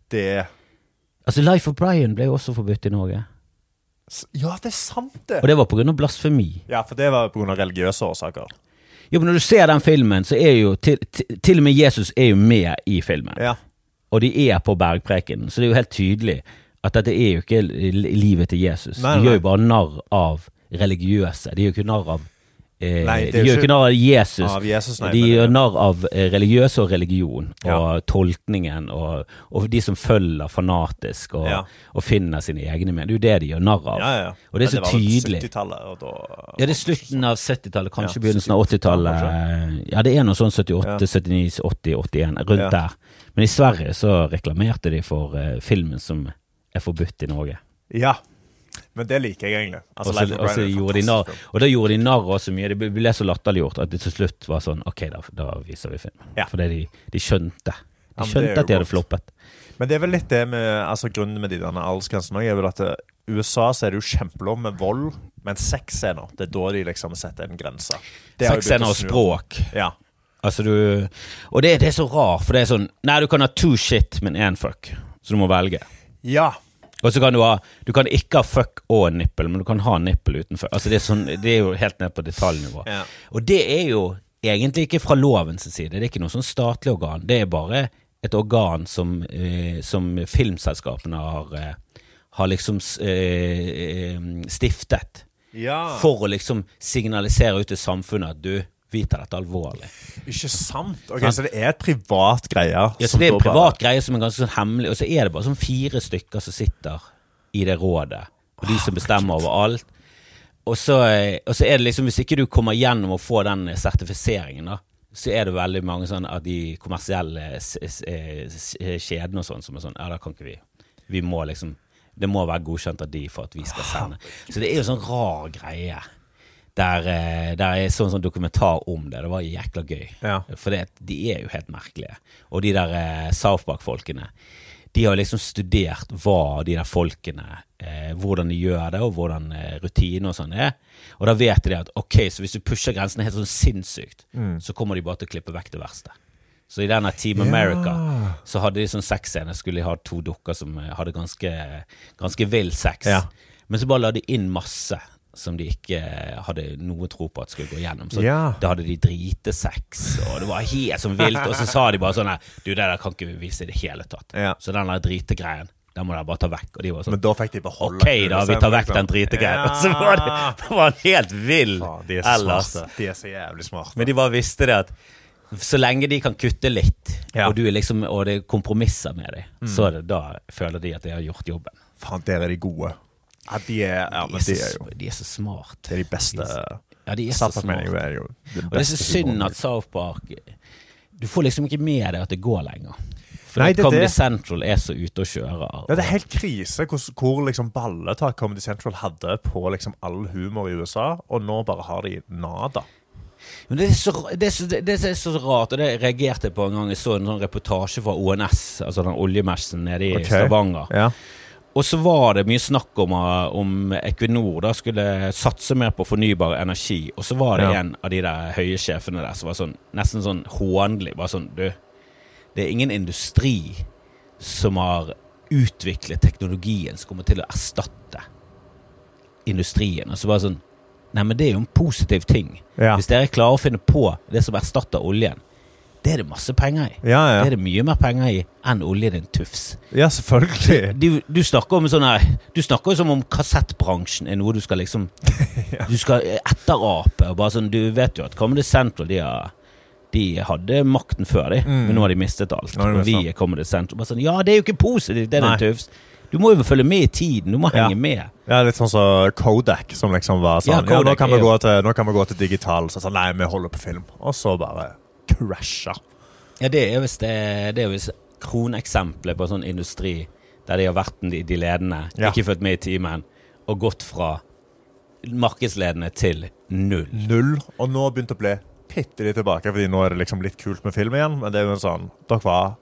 Altså, Life of Brian ble jo også forbudt i Norge. Ja, det sant det. Og det var på grunn av blasfemi. Ja, for det var på grunn av religiøse årsaker. Jo, men når du ser den filmen, så jo til og med Jesus jo med i filmen. Ja. Og de på bergpreken, så det jo helt tydelig at dette jo ikke livet til Jesus. De gjør jo bare narr av religiøse. De gjør ikke narr av de gjør ikke narr av Jesus, de gjør narr av religiøse og religion og tolkningen og de som følger fanatisk og finner sine egne men det jo det de gjør narr av og det så tydelig det var 70-tallet det slutten av 70-tallet, kanskje begynnelsen av 80-tallet ja det noe sånn 78, 79, 80, 81 rundt der, men i Sverige så reklamerte de for filmen som forbudt i Norge men det liker jeg egentlig. Altså, og så gjorde de narr, og da gjorde de narr også mye. Det ble så latterliggjort at det til slutt var sånn, ok, da viser vi film. For de skjønte. De skjønte at de hadde floppet. Men det vel litt det med, altså grunnen med de denne aldersgrensene vel at i USA så det jo kjempelov med vold, men sexscener, det da de liksom setter en grense. Sexscener og språk. Ja. Altså og det så rar, for det sånn, nei, du kan ha 2 shit, men 1 fuck, så du må velge. Ja. Og så kan du kan ikke ha fuck og en nippel, men du kan ha en nippel utenfor. Altså det jo helt ned på detaljnivå. Og det jo egentlig ikke fra lovens side, det ikke noe sånn statlig organ, det bare et organ som filmselskapene har liksom stiftet for å liksom signalisere ut til samfunnet at vi tar dette alvorlig. Ikke sant? Ok, så det et privat greie. Ja, så det en privat greie som ganske sånn hemmelig, og så det bare sånn 4 stykker som sitter i det rådet, og de som bestemmer over alt. Og så det liksom, hvis ikke du kommer gjennom å få den sertifiseringen da, så det veldig mange sånn at de kommersielle kjedene og sånn, som sånn, ja, da kan ikke vi må liksom, det må være godkjent av de for at vi skal sende. Så det jo sånn rar greie. der sånn dokumentar om det. Det var jækla gøy. For de jo helt merkelige. Og de der South Park-folkene, de har liksom studert hva de der folkene, hvordan de gjør det, og hvordan rutiner og sånn Og da vet de at, ok, så hvis du pusher grensene helt sånn sinnssykt, så kommer de bare til å klippe vekk det verste. Så i denne Team America, så hadde de sånn sexscene, skulle de ha 2 dukker som hadde ganske vill sex. Men så bare la de inn masse som de ikke hadde noe tro på at skulle gå gjennom. Så da hadde de dritesex, og det var helt sånn vilt, og så sa de bare sånn, du, det der kan ikke vi vise i det hele tatt. Så den der dritegreien, den må dere bare ta vekk. Og de var sånn, men da fikk de beholde. Ok da, vi tar vekk den dritegreien. Og så var det var helt vill. De så smarte. De så jævlig smarte. Men de bare visste det at så lenge de kan kutte litt, og du liksom, og det kompromisser med dem, så da føler de at de har gjort jobben. Faen, der de gode. Ja, de så smart. Det de beste. De så smart. Og det så synd at South Park, du får liksom ikke med deg at det går lenger. For Comedy Central så ute og kjører. Det helt krise hvor liksom balletak Comedy Central hadde på liksom all humor i USA, og nå bare har de nada. Men det så rart, og det reagerte på en gang. Jeg så en sånn reportasje fra ONS, altså den oljemessen nede i Stavanger. Og så var det mye snakk om Equinor da skulle satse mer på fornybar energi, og så var det en av de der høye sjefene der som var sånn, nesten sånn håndelig, bare sånn, du, det ingen industri som har utviklet teknologien som kommer til å erstatte industrien, og så var det sånn, nei, men det jo en positiv ting. Hvis dere klarer å finne på det som erstatter oljen, det det masse penger i. Det det mye mer penger i enn olje din tufs. Ja, selvfølgelig. Du snakker om sånn her, du snakker jo som om kassettbransjen noe du skal liksom, du skal etterape, og bare sånn, du vet jo at Comedy Central, de hadde makten før men nå har de mistet alt. Og vi Comedy Central, bare sånn, ja, det jo ikke positivt, det din tufs. Du må jo følge med i tiden, du må henge med. Ja, litt sånn som Kodak, som liksom var sånn, Kodak, nå kan vi gå til digital, så sånn, nei, vi holder på film. Og så bare crasha. Ja, det jo visst kroneksempler på sånn industri, der de har vært de ledende, ikke følt med i timen, og gått fra markedsledende til 0. 0, og nå begynte å bli pitte litt tilbake, fordi nå det liksom litt kult med film igjen, men det jo en sånn, dere var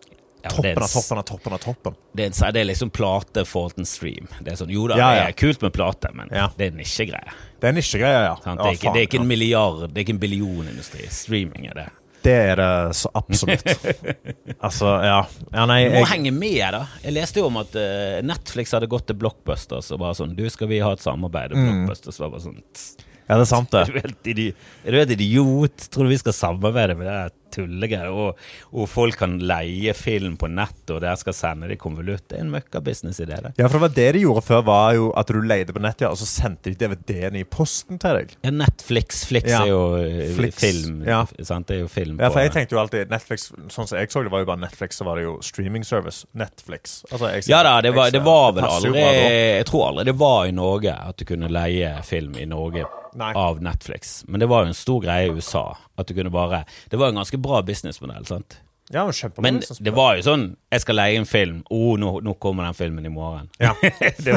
toppen av toppen. Det liksom plate forhold til stream. Det sånn, jo da, det kult med plate, men det nisjegreie. Det nisjegreie, ja. Det ikke en milliard, det ikke en billionindustri. Streaming det. Det det så absolutt. Altså, nei, du må henge med da. Jeg leste jo om at Netflix hadde gått til Blockbusters og bare sånn, du skal vi ha et samarbeid med Blockbusters, var bare sånn, ja, det sant det. Er du helt idiot? Tror du vi skal samarbeide med det tullegreier? Og folk kan leie film på nett, og der skal sende de konvolutt. Det en møkka-business i det. Ja, for det var det de gjorde før, var jo at du leide på nett, og så sendte de DVD-en i posten til deg. Ja, Netflix jo film. Sant? Det jo film på. Ja, for jeg tenkte jo alltid, Netflix, sånn som jeg så det, var jo bare Netflix, så var det jo streaming service, Netflix. Altså, ja da, det var vel aldri, jeg tror aldri det var i Norge at du kunne leie film i Norge av Netflix. Men det var jo en stor greie i USA at du kunne bare, det var en ganske bra businessmodell, sant? Ja, men det var jo sånn, jeg skal leie en film, nå kommer den filmen i morgen. Ja. det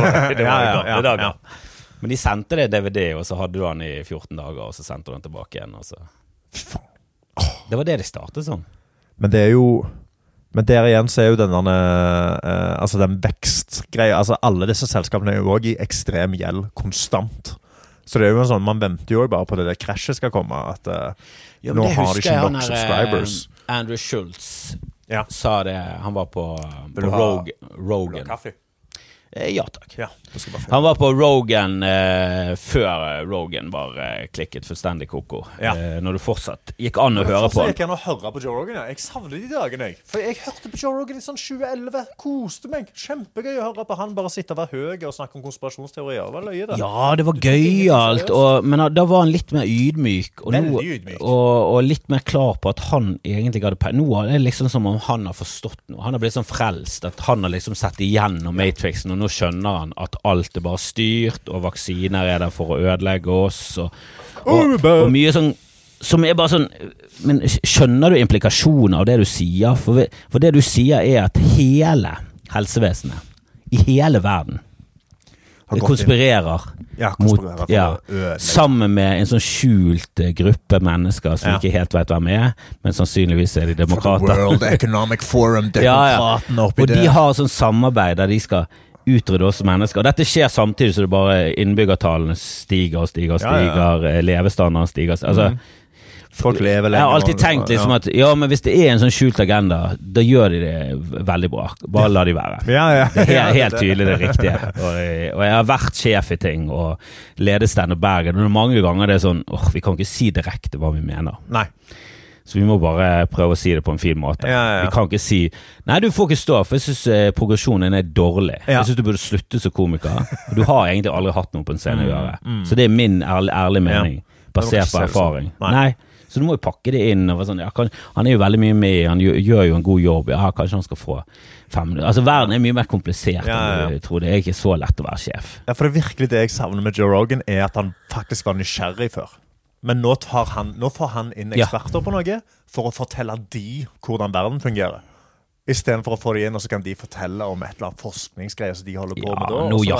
var men de sendte det DVD, og så hadde du den i 14 dager, og så sendte du den tilbake igjen, og så det var det de startet sånn. Men det jo, men der igjen så jo denne altså den vekstgreia, altså alle disse selskapene jo også i ekstrem gjeld konstant. Så det jo sånn, man venter jo bare på det der krasjet skal komme, at nå har de ikke nok subscribers. Andrew Schultz sa det, han var på Rogan. Kaffe? Ja, takk. Ja, han var på Rogan før Rogan var klikket fullstendig koko. Når du fortsatt gikk an å høre på. Jeg kan høre på Joe Rogan, jeg savner de dagene. For jeg hørte på Joe Rogan i sånn 2011, koste meg. Kjempegøy å høre på han bare sitte og være høy og snakke om konspirasjonsteorier. Hva løye det? Ja, det var gøyalt, men da var han litt mer ydmyk. Og litt mer klar på at han egentlig hadde penger. Nå er det liksom som om han har forstått noe. Han har blitt sånn frelst, at han har liksom sett igjennom Matrixen, og nå skjønner han at alt bare styrt, og vaksiner der for å ødelegge oss, og mye sånn, som bare sånn, men skjønner du implikasjoner av det du sier? For det du sier at hele helsevesenet, i hele verden, konspirerer. Sammen med en sånn skjult gruppe mennesker som ikke helt vet hvem men sannsynligvis de demokrater. World Economic Forum, demokratene oppi det. Og de har sånn samarbeid der de skal utrydde oss mennesker. Og dette skjer samtidig så det bare innbyggertallene stiger, levestandarden stiger. Altså, folk lever lenger. Jeg har alltid tenkt liksom at, men hvis det en sånn skjult agenda, da gjør de det veldig bra. Bare la de være. Det helt tydelig det riktige. Og jeg har vært sjef i ting, og ledet Stand Up Bergen, og mange ganger det sånn, vi kan ikke si direkte hva vi mener. Nei. Så vi må bare prøve å si det på en fin måte. Vi kan ikke si, nei, du får ikke stå, for jeg synes progresjonen dårlig. Jeg synes du burde slutte som komiker. Og du har egentlig aldri hatt noe på en scene å gjøre. Så det min ærlig mening, basert på erfaring. Nei. Så du må jo pakke det inn. Og sånn, han jo veldig mye med, han gjør jo en god jobb. Kanskje han skal få 5 minutter. Altså, verden mye mer komplisert enn du tror. Det ikke så lett å være sjef. Ja, for det virkelig det jeg savner med Joe Rogan, at han faktisk var nysgjerrig før. Men nå får han inn eksperter på noe for å fortelle hvordan verden fungerer. I stedet for å få de inn, og så kan de fortelle om et eller annet forskningsgreier som de holder på med da.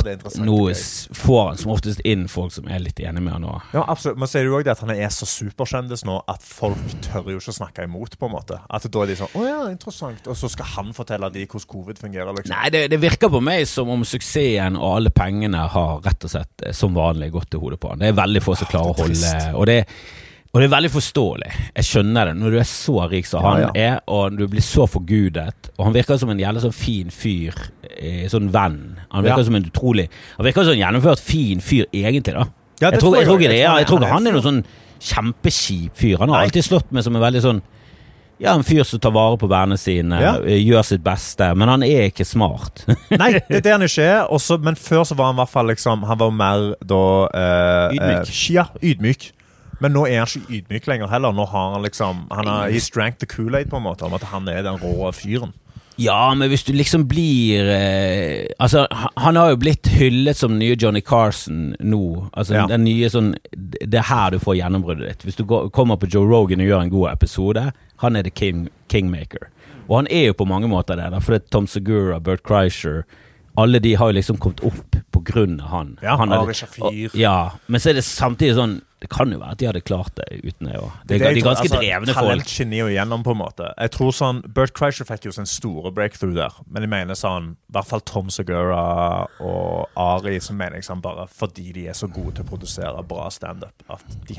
Nå får han som oftest inn folk som litt enige med han nå. Ja, absolutt. Men ser du også det at han så superkjendis nå, at folk tør jo ikke å snakke imot på en måte. At da de sånn, interessant. Og så skal han fortelle de hvordan covid fungerer. Liksom. Nei, det virker på meg som om suksessen og alle pengene har rett og slett som vanlig gått til hodet på han. Det veldig få som klarer å holde, og det veldig forståelig. Jeg skjønner det. Når du så rik som han og du blir så forgudet, og han virker som en jævlig sånn fin fyr, sånn venn. Han virker som en utrolig, han virker som en gjennomført fin fyr egentlig da. Jeg tror ikke han noen sånn kjempeskip fyr. Han har alltid slått meg som en veldig sånn, en fyr som tar vare på vennene sine, gjør sitt beste, men han ikke smart. Nei, det han ikke også, men før så var han I hvert fall liksom, han var mer da ydmyk. Men nå han ikke ydmyk lenger heller. Nå har han liksom, he's drank the Kool-Aid på en måte, om at han den rå fyren. Ja, men hvis du liksom blir altså, han har jo blitt hyllet som nye Johnny Carson nå. Altså, den nye sånn, det her du får gjennombruddet ditt. Hvis du kommer på Joe Rogan og gjør en god episode, han the kingmaker. Og han jo på mange måter det, for det Tom Segura, Bert Kreischer, alle de har jo liksom kommet opp på grunn av han. Ari Shafir. Men så det samtidig sånn, det kan jo være at de hadde klart det uten det. De ganske drevne folk. Talent skinner jo igjennom på en måte. Jeg tror sånn, Bert Kreischer fikk jo sin store breakthrough der, men jeg mener sånn, I hvert fall Tom Segura og Ari, som mener jeg sånn bare fordi de så gode til å produsere bra stand-up, at de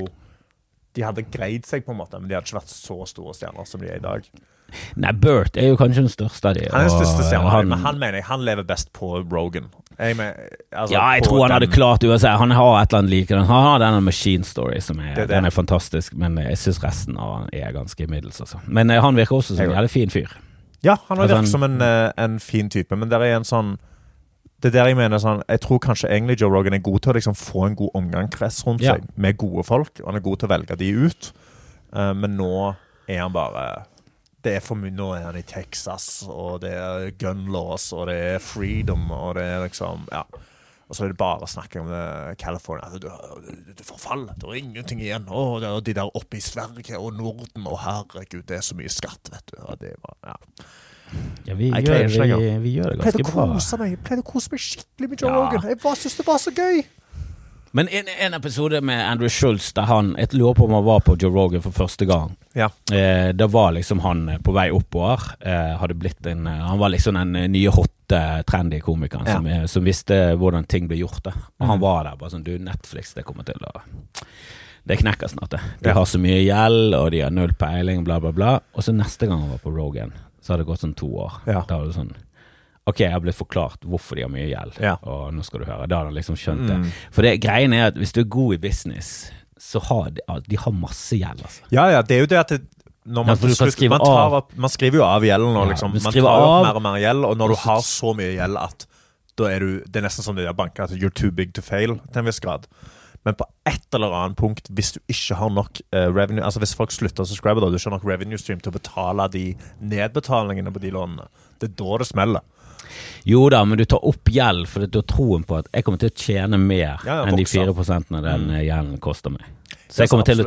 hadde greid seg på en måte, men de hadde ikke vært så store stjerner som de I dag. Nei, Bert jo kanskje den største av de. Han den største stjernen, men han mener jeg, han lever best på Rogan. Jeg tror han hadde klart USA. Han har et eller annet like. Han har denne Machine Story som den fantastisk, men jeg synes resten av han ganske middels altså. Men han virker også som en jævlig fin fyr. Ja, han virker som en fin type, men det en sånn, det der jeg mener sånn, jeg tror kanskje egentlig Joe Rogan god til å liksom få en god omgangskrets rundt seg, med gode folk, og han god til å velge de ut, men nå han bare, det for mye, nå han I Texas, og det gun laws, og det freedom, og det liksom, og så det bare snakking om California, det forfaller, det ingenting igjen, og det de der oppe I Sverige og Norden, og herregud, det så mye skatt, vet du, og det var, vi gjør det ganske bra. Jeg pleide å kose meg skikkelig med Joe Rogan. Jeg synes det var så gøy. Men en episode med Andrew Schultz der jeg lurer på om han var på Joe Rogan for første gang. Da var liksom han på vei oppover. Hadde blitt han var liksom den nye hotte, trendy komikeren som visste hvordan ting ble gjort. Og han var der bare sånn, Netflix, det kommer til å... Det knekker snart det. De har så mye gjeld, og de har null peiling, bla bla bla. Og så neste gang han var på Rogan, så hadde det gått sånn 2 år. Da var det sånn, ok, jeg har blitt forklart hvorfor de har mye gjeld, og nå skal du høre. Da har han liksom skjønt det. For greien at hvis du god I business, så har de har masse gjeld, altså. Ja, det jo det at når man skriver jo av gjelden, og liksom, man tar opp mer og mer gjeld, og når du har så mye gjeld at da det nesten som det der banker, at you're too big to fail til en viss grad. Men på et eller annet punkt, hvis du ikke har nok revenue, altså hvis folk slutter å subscribe, da du ikke har nok revenue stream til å betale de nedbetalingene på de lånene, det da det smeller. Jo da, men du tar opp gjeld, for du har troen på at jeg kommer til å tjene mer enn de 4% den gjelden koster meg. Så jeg kommer til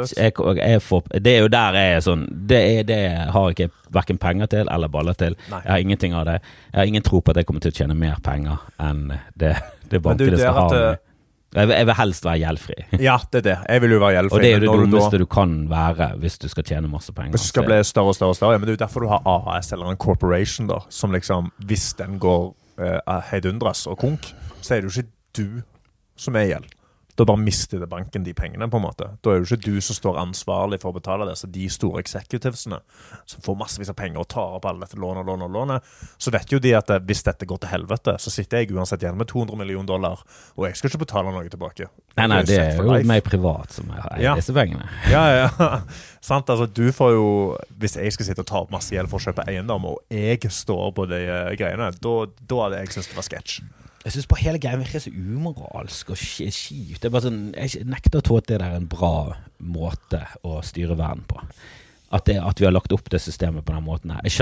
det jo der jeg sånn, det har jeg ikke hverken penger til eller baller til. Nei. Jeg har ingenting av det. Jeg har ingen tro på at jeg kommer til å tjene mer penger enn det bankene skal ha. Jeg vil helst være gjeldfri. Ja, det det. Jeg vil jo være gjeldfri. Og det jo det dummeste du kan være hvis du skal tjene masse penger. Hvis du skal bli større og større og større, men det jo derfor du har AS eller en corporation da, som liksom, hvis den går heidundras og konk, så det jo ikke du som gjeld. Da bare mister det banken de pengene på en måte. Da det jo ikke du som står ansvarlig for å betale det, så de store executivesene som får massevis av penger og tar opp alle dette lånet, så vet jo de at hvis dette går til helvete, så sitter jeg uansett igjen med $200 millioner, og jeg skal ikke betale noe tilbake. Nei, det jo meg privat som eier disse pengene. Ja. Sant, altså du får jo, hvis jeg skal sitte og ta opp masse gjeld for å kjøpe eiendom, og jeg står på de greiene, da det jeg synes det var sketsj. Jeg synes bare hele greien virker så umoralsk og kjipt. Det bare sånn, jeg nekter å tro at det der en bra måte å styre verden på. At vi har lagt opp det systemet på den måten her.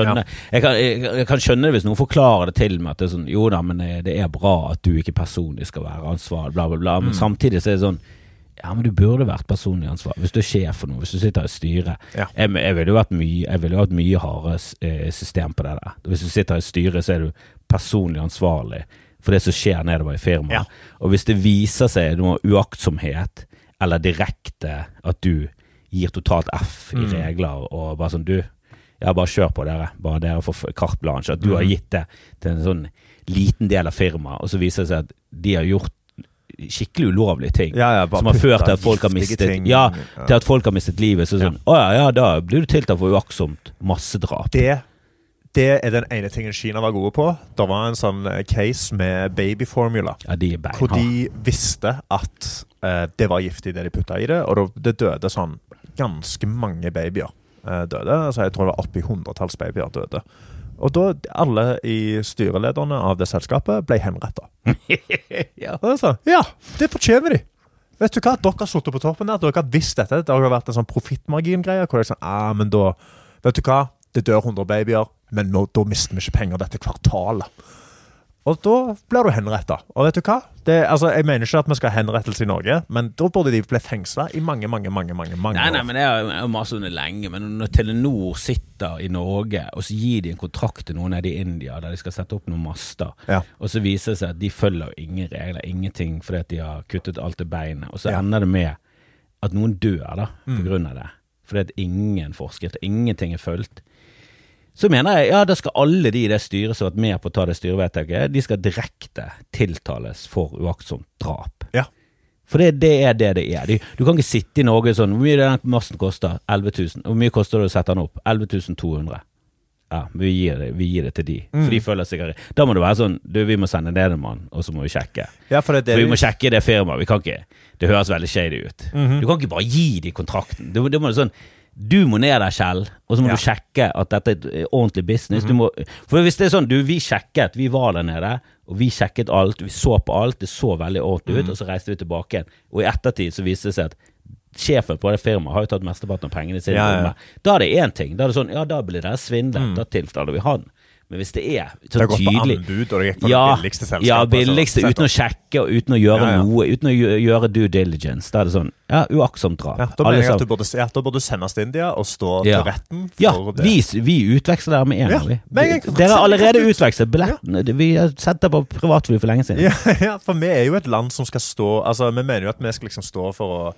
Jeg kan skjønne det hvis noen forklarer det til meg, at det sånn, jo da, men det bra at du ikke personlig skal være ansvarlig, bla bla bla, men samtidig så det sånn, ja, men du burde vært personlig ansvarlig. Hvis du sjef for noe, hvis du sitter i styret. Jeg ville jo hatt mye hardere system på det der. Hvis du sitter i styret, så du personlig ansvarlig for det som skjer nedover i firmaet. Og hvis det viser seg noe uaktsomhet, eller direkte at du gir totalt F i regler, og bare sånn, bare kjør på dere, bare dere får carte blanche, at du har gitt det til en sånn liten del av firmaet, og så viser det seg at de har gjort skikkelig ulovlige ting, som har ført til at folk har mistet til at folk har mistet livet, så sånn, da blir du tiltatt for uaktsomt massedrap. Det den ene tingen Kina var gode på. Det var en sånn case med babyformula. Hvor de visste at det var giftig det de puttet i det, og det døde sånn ganske mange babyer døde. Altså jeg tror det var oppi 100-talls babyer døde. Og da alle i styrelederne av det selskapet ble henrettet. Det fortjener de. Vet du hva? Dere har suttet på toppen der. Dere har visst dette. Det har vært en sånn profittmargin-greie, hvor det sånn, men da, vet du hva? Det dør 100 babyer, men da mister vi ikke penger dette kvartalet. Og da blir du henrettet. Og vet du hva? Jeg mener ikke at vi skal ha henrettelse i Norge, men da burde de bli fengslet i mange år. Nei, men det jo masse under lenge, men når Telenor sitter i Norge, og så gir de en kontrakt til noen nede i India, der de skal sette opp noen master, og så viser det seg at de følger ingen regler, ingenting, fordi at de har kuttet alt til beinet, og så ender det med at noen dør da, på grunn av det. Fordi at ingen forskrift, ingenting fulgt. Så mener jeg, da skal alle de i det styret som har vært med på å ta det styrevedtaket, de skal direkte tiltales for uaktsomt drap. For det det. Du kan ikke sitte i Norge sånn, hvor mye den massen koster? 11 000. Hvor mye koster det å sette den opp? 11 200. Ja, vi gir det til de. For de føler sikkert. Da må det være sånn, vi må sende det en mann, og så må vi sjekke. For vi må sjekke det firmaet. Vi kan ikke, det høres veldig shady ut. Du kan ikke bare gi de kontrakten. Det må sånn, du må ned der selv, og så må du sjekke at dette ordentlig business. For hvis det sånn, vi sjekket, vi var der nede, og vi sjekket alt, vi så på alt, det så veldig ordentlig ut, og så reiste vi tilbake igjen. Og i ettertid så viste det seg at sjefen på det firmaet har jo tatt mesteparten av pengene sine. Da det en ting, da det sånn, da blir det svindlet, da tilflaller vi han. Men hvis det så tydelig... Det har gått på anbud, og det gikk på det billigste selskapet. Ja, billigste, uten å sjekke, og uten å gjøre noe, uten å gjøre due diligence. Da det sånn, uaktsomt drap. Da mener jeg at du burde sendes til India og stå til retten for det. Vi utveksler der med en gang. Dere har allerede utvekslet billetten. Vi har sett det på privatfly for lenge siden. Ja, for vi jo et land som skal stå... Altså, vi mener jo at vi skal liksom stå for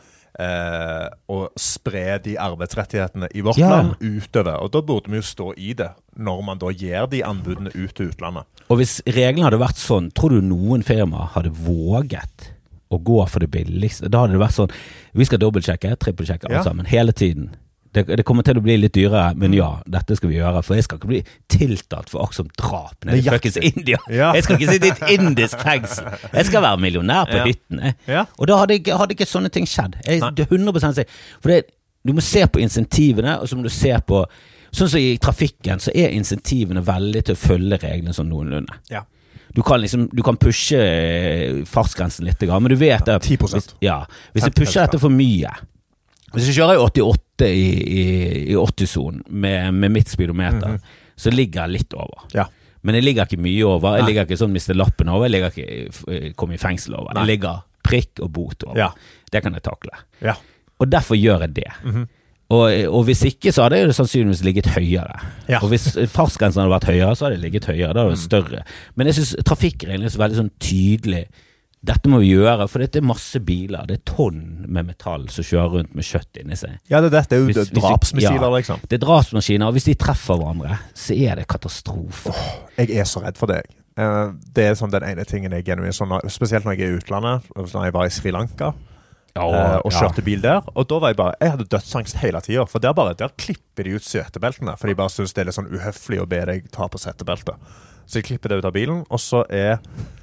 å spre de arbeidsrettighetene i vårt land utover, og da burde vi jo stå i det når man da gir de anbudene ut til utlandet. Og hvis reglene hadde vært sånn, tror du noen firma hadde våget å gå for det billigste? Da hadde det vært sånn, vi skal dobbeltsjekke, trippelsjekke alt sammen, hele tiden. Det kommer til å bli litt dyrere, men dette skal vi gjøre, for jeg skal ikke bli tiltalt for aktsomt drap nede i fuckings India. Jeg skal ikke sitte i et indisk fengsel. Jeg skal være millionær på hytten. Og da hadde ikke sånne ting skjedd. Jeg 100% sier. For du må se på insentivene, og så må du se på, sånn som i trafikken, så insentivene veldig til å følge reglene sånn noenlunde. Du kan pushe fartsgrensen litt, men du vet at 10%. Hvis du pusher dette for mye, hvis du kjører i 88 i 80-zonen med mitt speedometer, så ligger jeg litt over. Men jeg ligger ikke mye over. Jeg ligger ikke sånn mister lappen over. Jeg ligger ikke komme i fengsel over. Jeg ligger prikk og bot over. Det kan jeg takle. og derfor gjør jeg det. Og hvis ikke, så hadde det sannsynligvis ligget høyere. Og hvis fartsgrensen hadde vært høyere, så hadde det ligget høyere. Da hadde det større. Men jeg synes trafikkreglene er så veldig sånn tydelig. Dette må vi gjøre, for det er masse biler. Det er tonn med metall som kjører rundt med kjøtt inni seg. Ja, det er jo drapsmissiler, liksom. Det er drapsmaskiner, og hvis de treffer hverandre, så er det katastrofe. Jeg er så redd for deg. Det er sånn den ene tingen jeg genuint, sånn, spesielt når jeg er i utlandet, når jeg var i Sri Lanka, og kjørte bil der, og da var jeg hadde dødsangst hele tiden, for der klipper de ut setebeltene, for de bare synes det er litt sånn uhøflig å be deg ta på setebeltet. Så de klipper det ut av bilen, og så er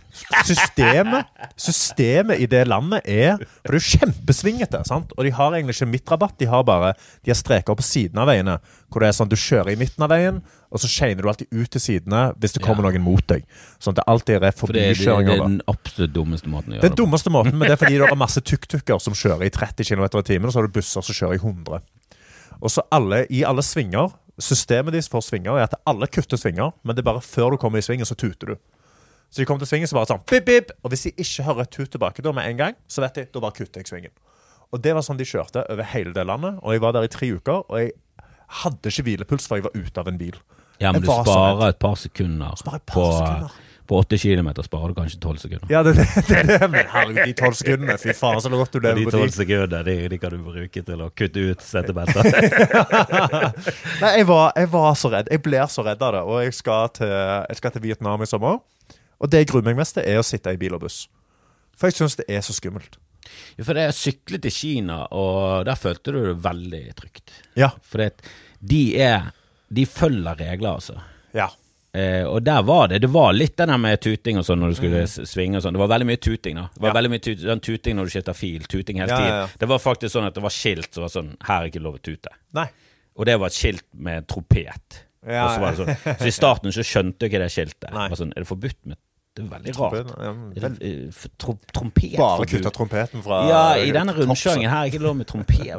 systemet i det landet for det er jo kjempesvingete, sant? Og de har egentlig ikke midtrabatt, de har streker på siden av veiene, hvor det er sånn, du kjører i midten av veien, og så skjener du alltid ut til sidene hvis det kommer noen mot deg. Sånn at det alltid er forbikjøringer. Det er den absolutt dummeste måten å gjøre det. Det er dummeste måten, men det er fordi det er masse tuk-tukker som kjører i 30 km i timen, og så har du busser som kjører i 100. Og så i alle svinger, systemet deres for svinger er at alle kutter svinger, men det er bare før du kommer i svingen, så tuter du. Så de kommer til svingen, så bare sånn, bip, bip, og hvis de ikke hører et tut tilbake da med en gang, så vet de, da bare kutter jeg svingen. Og det var sånn de kjørte over hele det landet, og jeg var der i 3 uker, og jeg hadde ikke hvilepuls, for jeg var ute av en bil. Ja, men du sparer et par sekunder. På 8 kilometer sparer du kanskje 12 sekunder. Ja, det men herregud, de 12 sekundene, fy faen, så godt du lever på de 12 sekunder, de kan du bruke til å kutte ut setebelter. Nei, jeg var så redd. Jeg ble så redd av det, og jeg skal til Vietnam i sommer. Og det jeg gruer meg mest er å sitte i bil og buss. For jeg synes det er så skummelt. Ja, for jeg syklet til Kina, og der følte du det veldig trygt. Ja. For de følger regler, altså. Ja. Og der var det var litt den her med tuting og sånn når du skulle svinge og sånn. Det var veldig mye tuting da. Det var veldig mye tuting når du skifter fil, tuting hele tiden. Ja. Det var faktisk sånn at det var skilt som var sånn, her er ikke lov å tute. Nei. Og det var et skilt med trompet. Ja, og så var det sånn. Så i starten så skjønte jeg ikke det skiltet. Det var sånn, er det forbudt med? Det er veldig rart. Trompet. Bare kutte trompeten fra... Ja, i denne rundkjøringen her er ikke lov med trompet.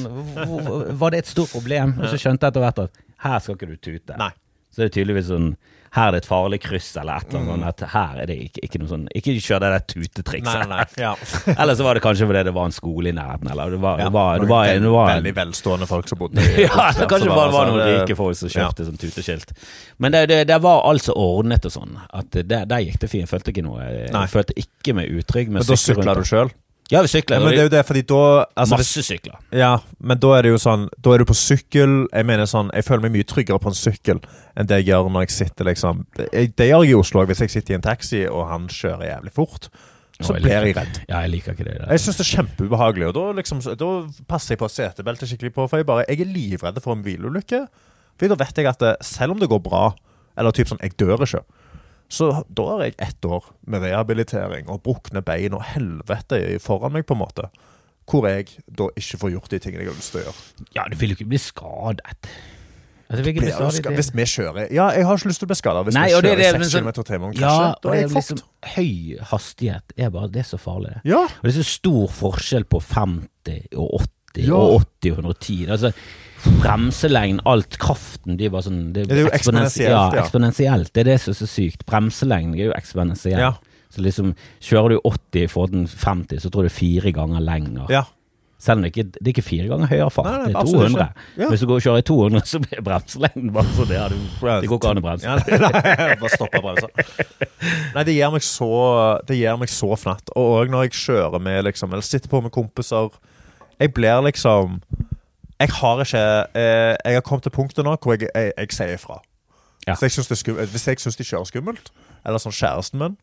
Var det et stort problem? Og så skjønte jeg etter hvert at her skal ikke du tute. Nei. Så det er tydeligvis sånn, her er det et farlig kryss eller et eller annet, at her er det ikke noe sånn, ikke kjør det der tutetrikset. Nei, ja. Eller så var det kanskje fordi det var en skole i nærheten, eller det var veldig velstående folk som bodde i ja, det kanskje bare var noen rike folk som kjøpte sånn tuteskilt. Men det var altså ordnet og sånn, at der gikk det fint, jeg følte ikke noe, jeg følte ikke meg utrygg. Men da sykler du selv? Ja, vi sykler. Men det er jo det, fordi da... Altså, masse sykler. Ja, men da er det jo sånn, da er du på sykkel, jeg mener sånn, jeg føler meg mye tryggere på en sykkel enn det jeg gjør når jeg sitter liksom, det gjør jeg i Oslo, hvis jeg sitter i en taxi og han kjører jævlig fort, så blir jeg redd. Ja, jeg liker ikke det. Jeg synes det er kjempeubehagelig, og da passer jeg på setebeltet skikkelig på, for jeg er livredd for en bilulykke, for da vet jeg at selv om det går bra, eller typ sånn, jeg dør ikke, så da har jeg 1 år med rehabilitering og brukne bein og helvete foran meg på en måte, hvor jeg da ikke får gjort de tingene jeg har lyst til å gjøre. Ja, du vil jo ikke bli skadet. Hvis vi kjører... Ja, jeg har ikke lyst til å bli skadet hvis vi kjører 6 km til timen. Ja, og det er liksom høy hastighet det er så farlig. Ja. Og det er så stor forskjell på 50 og 80 og 80 og 110. Altså bremselengden, alt kraften, de var sånn, det er jo eksponentielt, eksponentielt, det er det som er så sykt. Bremselengden er jo eksponentielt. Så liksom, kjører du 80 i forhold til 50, så tror du 4 ganger lenger. Ja. Selv om det er ikke 4 ganger høyere fart, det er 200. Hvis du går og kjører i 200, så blir bremselengden bare så det går ikke an å bremse. Nei, bare stoppe bremse. Nei, det gjør meg så fnatt. Og også når jeg kjører med, liksom, eller sitter på med kompiser, jeg blir liksom... Jeg har kommet til punktet nå hvor jeg sier ifra. Ja. Så jeg synes det er skummelt. Hvis jeg synes de kjører skummelt, eller sånn kjæresten min,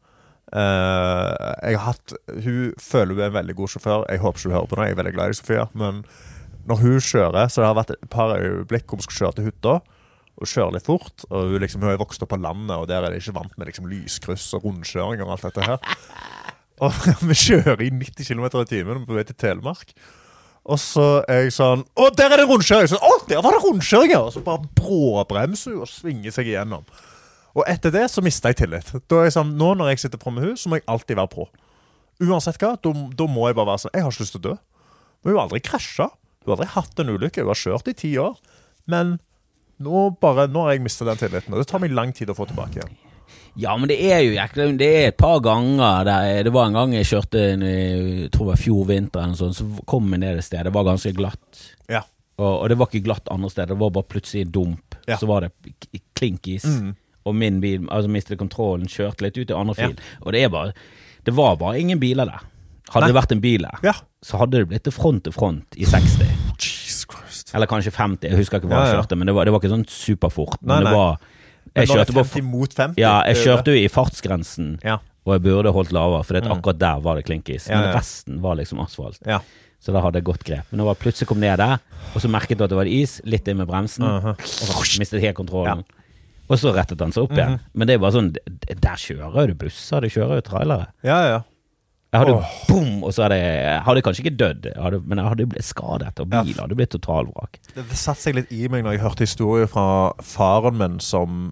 hun føler hun er en veldig god sjåfør. Jeg håper ikke hun hører på det, jeg er veldig glad i Sofia, men når hun kjører, så det har vært et par øyeblikk hvor hun skal kjøre til hytta, og kjøre litt fort, og hun er vokst opp på landet, og der er det ikke vant med liksom, lyskryss og rundkjøring og alt dette her. Og vi kjører i 90 km i timen på vei til Telemark. Og så er jeg sånn, der er det rundkjøring! Så, der var det rundkjøring! Og så bare bråbremser og svinger seg igjennom. Og etter det så mistet jeg tillit. Da er jeg sånn, nå når jeg sitter på med hus, så må jeg alltid være på. Uansett hva, da må jeg bare være sånn, jeg har ikke lyst til å dø. Du har jo aldri krasjet. Du har aldri hatt en ulykke. Du har kjørt i 10 år. Men nå har jeg mistet den tilliten, og det tar meg lang tid å få tilbake igjen. Ja, men det jo jæklig, det et par ganger der, det var en gang jeg kjørte jeg tror det var fjor vinter eller sånn, så kom jeg ned et sted, det var ganske glatt. Ja. Og det var ikke glatt andre steder, det var bare plutselig en dump, så var det klinkis, og min bil, altså mistet kontrollen, kjørte litt ut i andre fil, og det var bare ingen biler der. Hadde det vært en bil der, så hadde det blitt til front i 60. Jesus Christ. Eller kanskje 50, jeg husker ikke hva jeg kjørte, men det var ikke sånn superfort, men det var... Jeg kjørte 50 mot 50? Ja, jeg kjørte jo i fartsgrensen, og jeg burde holdt lavere, for akkurat der var det klinkis, men resten var liksom asfalt. Ja. Så da hadde jeg godt grep. Men når jeg plutselig kom ned der, og så merket jeg at det var is, litt inn med bremsen, og så mistet helt kontrollen. Og så rettet han seg opp igjen. Men det bare sånn, der kjører du busser, du kjører jo trailere. Ja. Jeg hadde boom, og så hadde jeg kanskje ikke dødd, men jeg hadde blitt skadet, og bilen hadde blitt totalvrak. Det satt seg litt i meg når jeg hørte historier fra faren min som...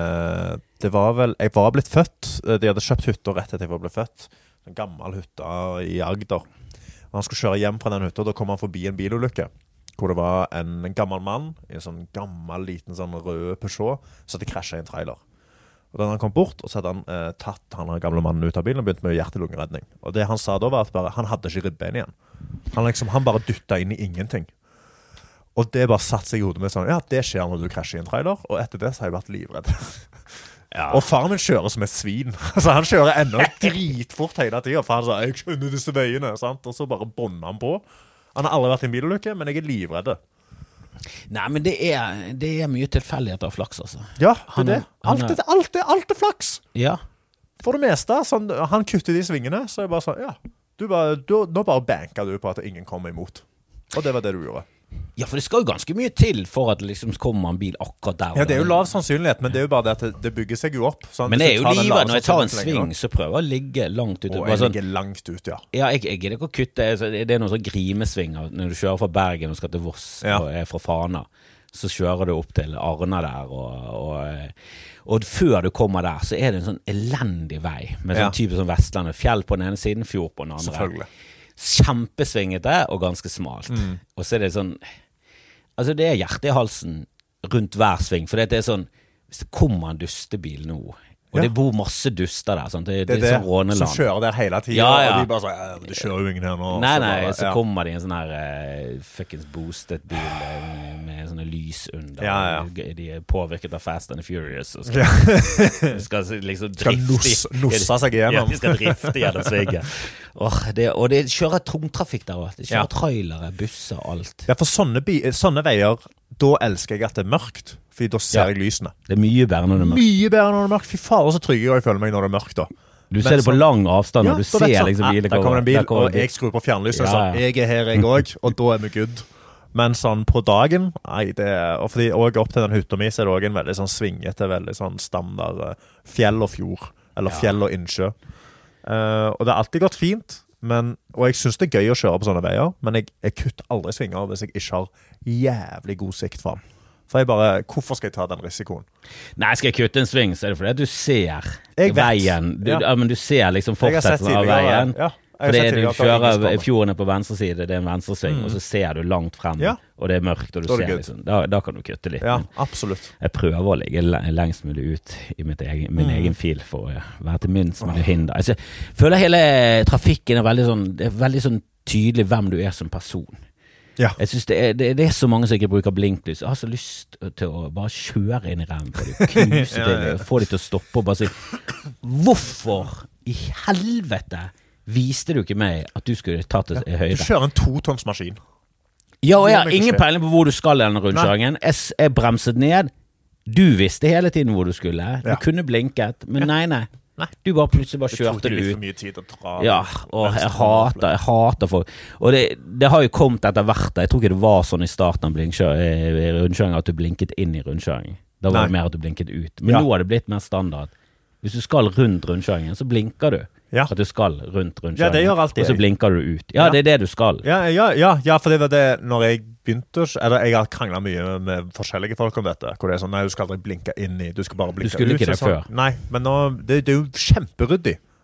det var vel, jeg var blitt født, de hadde kjøpt hytter rett etter jeg var blitt født, en gammel hytte i Agder, og han skulle kjøre hjem fra den hytta, da kom han forbi en bilulykke, hvor det var en gammel mann, i en sånn gammel, liten sånn rød Peugeot, så hadde krasjet i en trailer. Og da han kom bort, og så hadde han tatt han gamle mannen ut av bilen og begynt med hjerte-lungeredning. Og det han sa da var at han hadde ikke ribbein igjen. Han bare dyttet inn i ingenting. Og det bare satt seg i hodet med sånn, ja, det skjer når du krasjer i en trailer, og etter det så har jeg vært livredd. Og faren min kjører som et svin. Så han kjører enda dritfort hele tiden, for han sa, jeg skjønner disse veiene, sant? Og så bare bånder han på. Han har aldri vært i en bilulykke, men jeg livredd. Nei, men det mye tilfeldigheter og flaks, altså. Ja, det alt flaks. Ja. For det meste, sånn, han kutter de svingene, så jeg bare sånn, ja, nå bare banker du på at ingen kommer imot. Og det var det du gjorde. Ja, for det skal jo ganske mye til for at det liksom kommer en bil akkurat der. Ja, det jo lav sannsynlighet, men det jo bare det at det bygger seg jo opp. Sånn, men det jo livet, når jeg tar en sving, så prøver jeg å ligge langt ut. Og jeg ligger langt ut, ja. Ja, jeg gidder ikke å kutte. Det noen sånn grimesving når du kjører fra Bergen og skal til Voss, og fra Fana. Så kjører du opp til Arna der, og før du kommer der, så det en sånn elendig vei, med sånn type som Vestlandet. Fjell på den ene siden, fjord på den andre. Selvfølgelig. Kjempesvingete og ganske smalt. Og så det sånn, altså det hjerte i halsen rundt hver sving, for det sånn, hvis det kommer en dustebil nå, og det bor masse duster der, sånn, det sånn råneland. Som kjører der hele tiden, og de bare sånn, du kjører jo ingen her nå. Nei, så kommer de en sånn her fuckings boosted bil med sånne lys under, de påvirket av Fast and the Furious, og skal liksom drifte. Nosse seg igjennom. Ja, de skal drifte gjennom svingen. Og det kjører tungtrafikk der også. Det kjører trailere, busser, alt. Ja, for sånne veier, da elsker jeg at det mørkt, for da ser jeg lysene. Det mye bedre når det mørkt. Mye bedre når det mørkt. Fy faen, så trygg jeg føler meg når det mørkt da. Du ser det på lang avstand, og du ser liksom bilen. Der kommer en bil, og jeg skrur på fjernlyset, så jeg her, jeg også, og da vi good. Men sånn på dagen, og fordi også opp til den hytta mi, så det også en veldig sånn svingete, veldig sånn standard fjell og fjord, eller fjell og innsjø. Og det alltid gått fint, og jeg synes det gøy å kjøre på sånne veier, men jeg kutter aldri svinger hvis jeg ikke har jævlig god sikt fram. For hvorfor skal jeg ta den risikoen? Nei, skal jeg kutte en sving, så det fordi at du ser veien. Men du ser liksom fortsettelsen av veien. Ja. Fordi du kjører fjordene på venstre side, det en venstre sving, og så ser du langt frem, og det mørkt, og du ser liksom, da kan du kutte litt. Ja, absolutt. Jeg prøver å ligge lengst mulig ut i min egen fil for å være til minst mulig hinder. Altså, jeg føler hele trafikken det veldig sånn tydelig hvem du som person. Ja. Jeg synes det så mange som ikke bruker blinklys. Jeg har så lyst til å bare kjøre inn i reven på dem, knuse til dem, få dem til å stoppe og bare si, hvorfor i helvete viste du ikke meg at du skulle tatt det høyre? Du kjører en 2-tons maskin. Ja, og jeg har ingen peiling på hvor du skal i denne rundkjøringen. Jeg bremset ned. Du visste hele tiden hvor du skulle. Du kunne blinket, men nei. Du bare plutselig kjørte du ut. Det tok litt for mye tid å dra. Ja, og jeg hater folk. Og det har jo kommet etter hvert. Jeg tror ikke det var sånn i starten av rundkjøringen at du blinket inn i rundkjøringen. Da var det mer at du blinket ut. Men nå har det blitt mer standard. Hvis du skal rundt rundkjøringen, så blinker du. Ja. At du skal rundt rundkjøringen. Ja, det gjør alltid. Og så blinker du ut. Ja, det det du skal. Ja, for det var det når jeg begynte, eller jeg har kranglet mye med forskjellige folk om dette, hvor det sånn, nei, du skal aldri blinke inn i, du skal bare blinke ut. Du skulle ikke det før. Nei, men nå, det jo kjemperyddig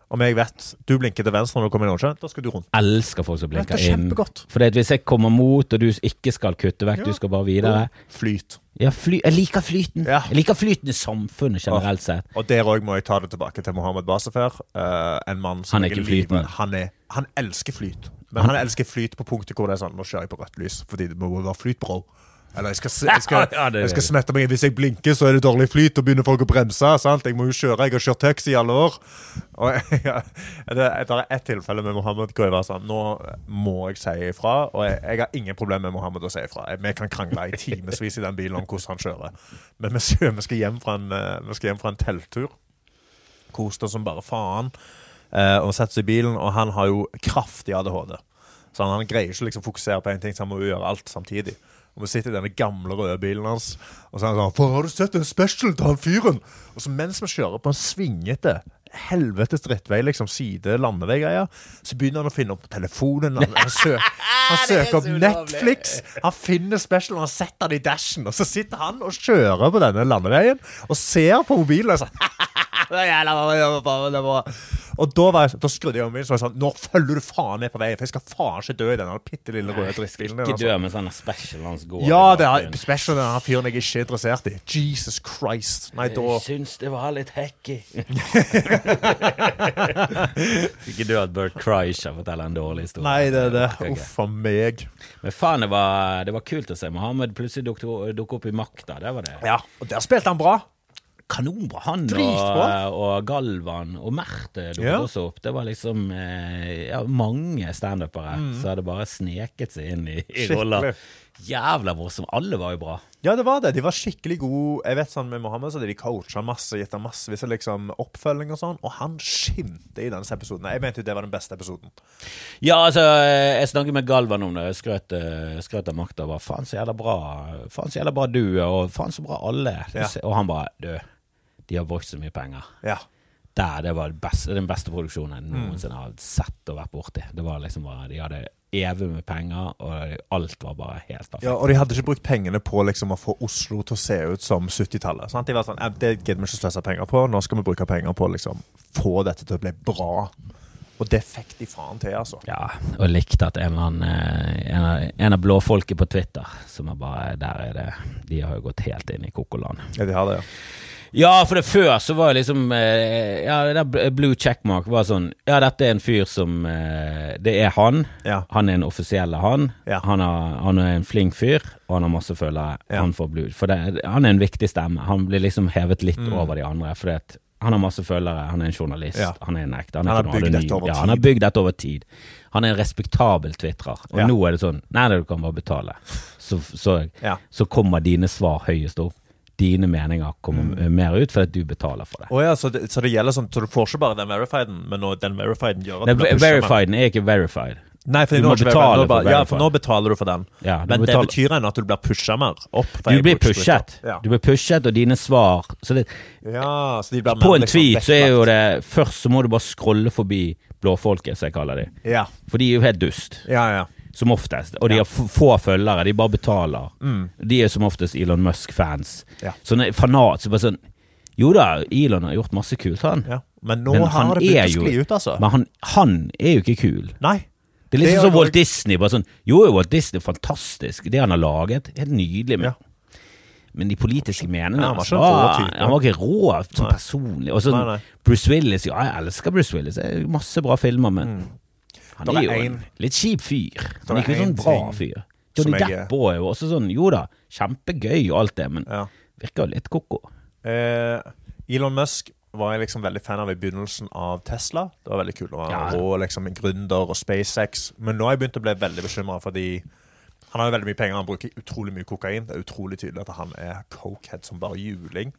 Om jeg vet, du blinker til venstre når du kommer i Nordsjøen, da skal du rundt. Elsker folk som blinker inn. Det er kjempegodt. For hvis jeg kommer mot, og du ikke skal kutte vekk, du skal bare videre. Flyt. Ja, jeg liker flyten. Ja. Jeg liker flyten i samfunnet generelt sett. Og der også må jeg ta det tilbake til Mohammed Bassefer. En mann som han er ikke flytende. Han elsker flyt. Men han elsker flyt på punktet hvor det er sånn, nå kjører jeg på rødt lys, fordi det må være flyt, bro. Eller jeg skal smette meg. Hvis jeg blinker så det dårlig flyt, og begynner folk å bremse, sant? Jeg må jo kjøre, jeg har kjørt taxi i alle år. Og det er et tilfelle med Mohammed hvor jeg var sånn, nå må jeg si ifra, og jeg har ingen problem med Mohammed å si ifra. Vi kan krangle i timesvis i den bilen om hvordan han kjører. Men vi skal hjem fra en telttur. Koste som bare faen. Og setter seg i bilen, og han har jo kraftig ADHD. Så han greier ikke liksom fokusere på en ting, så han må jo gjøre alt samtidig. Og vi sitter i denne gamle røde bilen hans, og så er han sånn, har du sett en special til han fyren? Og så mens vi kjører på en svingete, helvetes drittvei, liksom side-landevei-greier, så begynner han å finne opp på telefonen, han søker opp Netflix, han finner special, han setter den i dashen, og så sitter han og kjører på denne landeveien, og ser på mobilen, og så og da skrudde jeg om min, så var jeg sånn, nå følger du faen ned på veien, for jeg skal faen ikke dø i denne pittelille røde drittbilen. Ikke dø med sånne special hans går. Ja, det er special denne fyren jeg ikke er interessert i. Jesus Christ. Nei, jeg syns det var litt hacky. Ikke dø at Bert Kreischer forteller en dårlig historie. Nei, det er det. Uff, for meg. Men faen, det var kult å se Mohammed plutselig dukke opp i makta, det var det. Ja, og der spilte han bra. Kanonbra, han og Galvan og Merte dukket også opp. Det var liksom mange stand-upere så hadde bare sneket seg inn i roller. Jævla morsom, alle var jo bra. Ja, det var det, de var skikkelig gode. Jeg vet sånn med Mohammed, så de coachet masse, gitt han massevis av liksom oppfølging og sånn, og han skinte i denne episoden. Jeg mente jo det var den beste episoden. Ja, altså, jeg snakket med Galvan om det, jeg skrøt av makta, og faen så jævla bra du, og faen så bra alle. Og han bare, de har brukt så mye penger. Ja. Det var den beste produksjonen jeg noensinne har sett og vært borti. Det var liksom bare, de hadde evig med penger, og alt var bare helt perfekt. Ja, og de hadde ikke brukt pengene på liksom å få Oslo til å se ut som 70-tallet. Sant? De var sånn, det gidder vi ikke sløse penger på, nå skal vi bruke penger på liksom få dette til å bli bra. Og det fikk de faen til, altså. Ja, og likte at en av blåfolket på Twitter, som er bare, der er det, de har jo gått helt inn i kokoland. Ja, de har det, ja. Ja, for det før så var det liksom det der blue checkmark var sånn, dette er en fyr som det er han er en offisielle han er en flink fyr og han har masse følgere, han får blue for han er en viktig stemme, han blir liksom hevet litt over de andre, for han har masse følgere, han er en journalist, han er en ekte, han har bygd dette over tid, han er en respektabel twitterer, og nå er det sånn, nei, du kan bare betale så kommer dine svar høyest opp, dine meninger kommer mer ut for at du betaler for det. Så det gjelder sånn, så du får ikke bare den verifieden, men når den verifieden gjør at verifieden er ikke verified. Nei, for nå betaler du for den. Ja, men det betyr enn at du blir pushet mer opp. Du blir pushet. Du blir pushet, og dine svar så så de blir på en tweet så er jo det først så må du bare scrolle forbi blåfolket, så jeg kaller de. For de er jo helt dust. Som oftest, og de har få følgere, de bare betaler. De er som oftest Elon Musk-fans. Sånne fanat, så bare sånn, jo da, Elon har gjort masse kult, han. Men nå har det begynt å skli ut, altså. Men han er jo ikke kul. Nei. Det er liksom som Walt Disney, bare sånn, jo, Walt Disney er fantastisk, det han har laget, helt nydelig, men de politiske meningene, han var ikke rå som personlig. Og så Bruce Willis, jeg elsker Bruce Willis, det er masse bra filmer, men han er jo en litt kjip fyr. Han er ikke sånn bra fyr. Johnny Depp er jo også sånn, jo da, kjempegøy og alt det, men virker jo litt koko. Elon Musk var jeg liksom veldig fan av i begynnelsen av Tesla. Det var veldig kult å være rå, liksom en gründer og SpaceX. Men nå har jeg begynt å bli veldig bekymret, fordi han har jo veldig mye penger, han bruker utrolig mye kokain. Det er utrolig tydelig at han er cokehead som bare juling.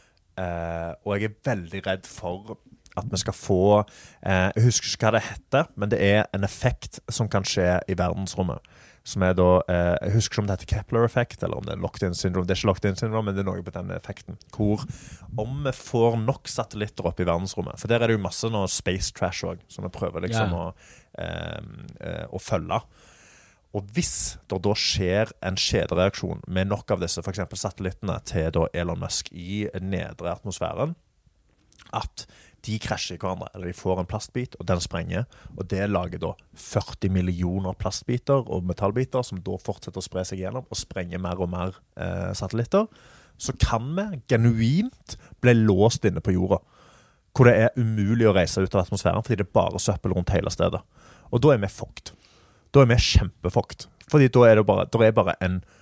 Og jeg er veldig redd for at vi skal få, jeg husker ikke hva det heter, men det er en effekt som kan skje i verdensrommet, som er da, jeg husker ikke om det heter Kepler-effekt, eller om det er locked-in syndrome, det er ikke locked-in syndrome, men det er noe på den effekten, hvor om vi får nok satellitter opp i verdensrommet, for der er det jo masse nå space trash også, som vi prøver liksom å følge, og hvis det da skjer en kjedereaksjon med nok av disse, for eksempel satellittene til da Elon Musk i nedre atmosfæren, at de krasjer i hverandre, eller de får en plastbit, og den sprenger, og det lager da 40 millioner plastbiter og metallbiter, som da fortsetter å spre seg gjennom, og sprenger mer og mer satellitter, så kan vi genuint bli låst inne på jorda, hvor det umulig å reise ut av atmosfæren, fordi det bare søppel rundt hele stedet. Og da vi fucked. Da vi kjempefucked. Fordi da det bare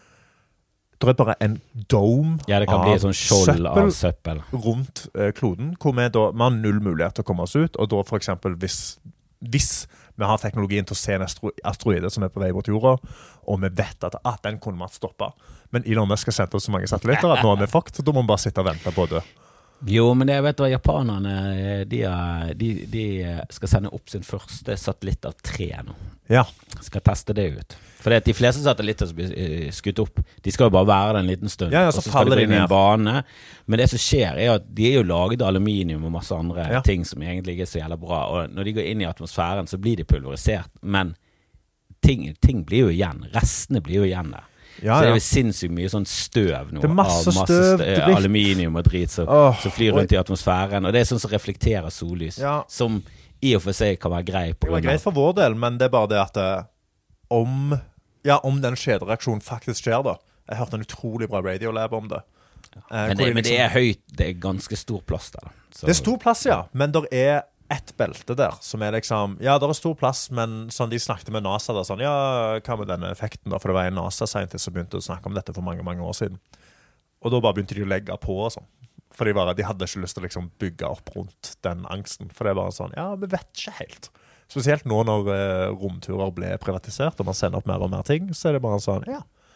en dome det kan bli en sånn skjold av søppel rundt kloden, hvor vi har null mulighet til å komme oss ut, og da for eksempel hvis vi har teknologien til å se en asteroide som på vei mot jorda, og vi vet at den kunne man stoppe, men Elon Musk har sendt oss så mange satellitter at nå vi fucked, så da må vi bare sitte og vente på det. Jo, men jeg vet hva, japanerne de skal sende opp sin første satellitt av 3 nå. Ja. Skal teste det ut. For det at de fleste satellitter som blir skutt opp, de skal jo bare være der en liten stund, og så skal de inn i en bane. Men det som skjer at de jo laget av aluminium og masse andre ting som egentlig ikke så jævla bra, og når de går inn i atmosfæren så blir de pulverisert, men ting blir jo igjen, restene blir jo igjen der. Så det jo sinnssykt mye sånn støv nå, masse av masse aluminium og drit som flyr rundt i atmosfæren, og det sånn som reflekterer sollys, som i og for seg kan være greit på grunn av. Det greit for vår del, men det bare det at om den skjedereaksjonen faktisk skjer da. Jeg hørte en utrolig bra radiolab om det. Men det høyt, det ganske stor plass der. Så. Det stor plass, men der ett belte der, som liksom, der stor plass, men sånn, de snakket med NASA der, sånn, hva med denne effekten da? For det var en NASA-scientist som begynte å snakke om dette for mange, mange år siden. Og da bare begynte de å legge på og sånn. For de hadde ikke lyst til å liksom bygge opp rundt den angsten. For det bare sånn, vi vet ikke helt. Spesielt nå når romturer ble privatisert, og man sender opp mer og mer ting, så det bare sånn,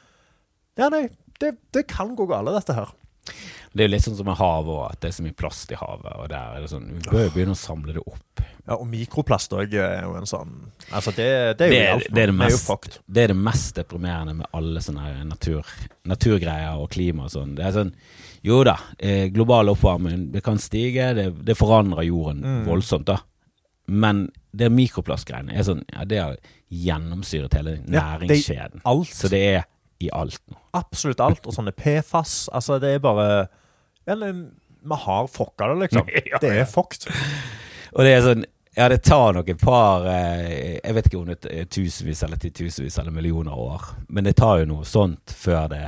det kan gå gale dette her. Det jo litt sånn som med havet også, at det så mye plast i havet, og der det sånn, vi bør begynne å samle det opp. Ja, og mikroplast også jo en sånn, altså det jo alt, det det mest deprimerende med alle sånne naturgreier og klima og sånn. Det sånn, jo da, global oppvarming, det kan stige, det forandrer jorden voldsomt da. Men det mikroplastgreiene sånn, det har gjennomsyret hele næringskjeden. Alt. Så det i alt nå. Absolutt alt, og sånne PFAS, altså det bare, vi har fucka det liksom. Det fucked. Og det sånn, det tar nok et par, jeg vet ikke om det tusenvis eller titusenvis eller millioner år, men det tar jo noe sånt før det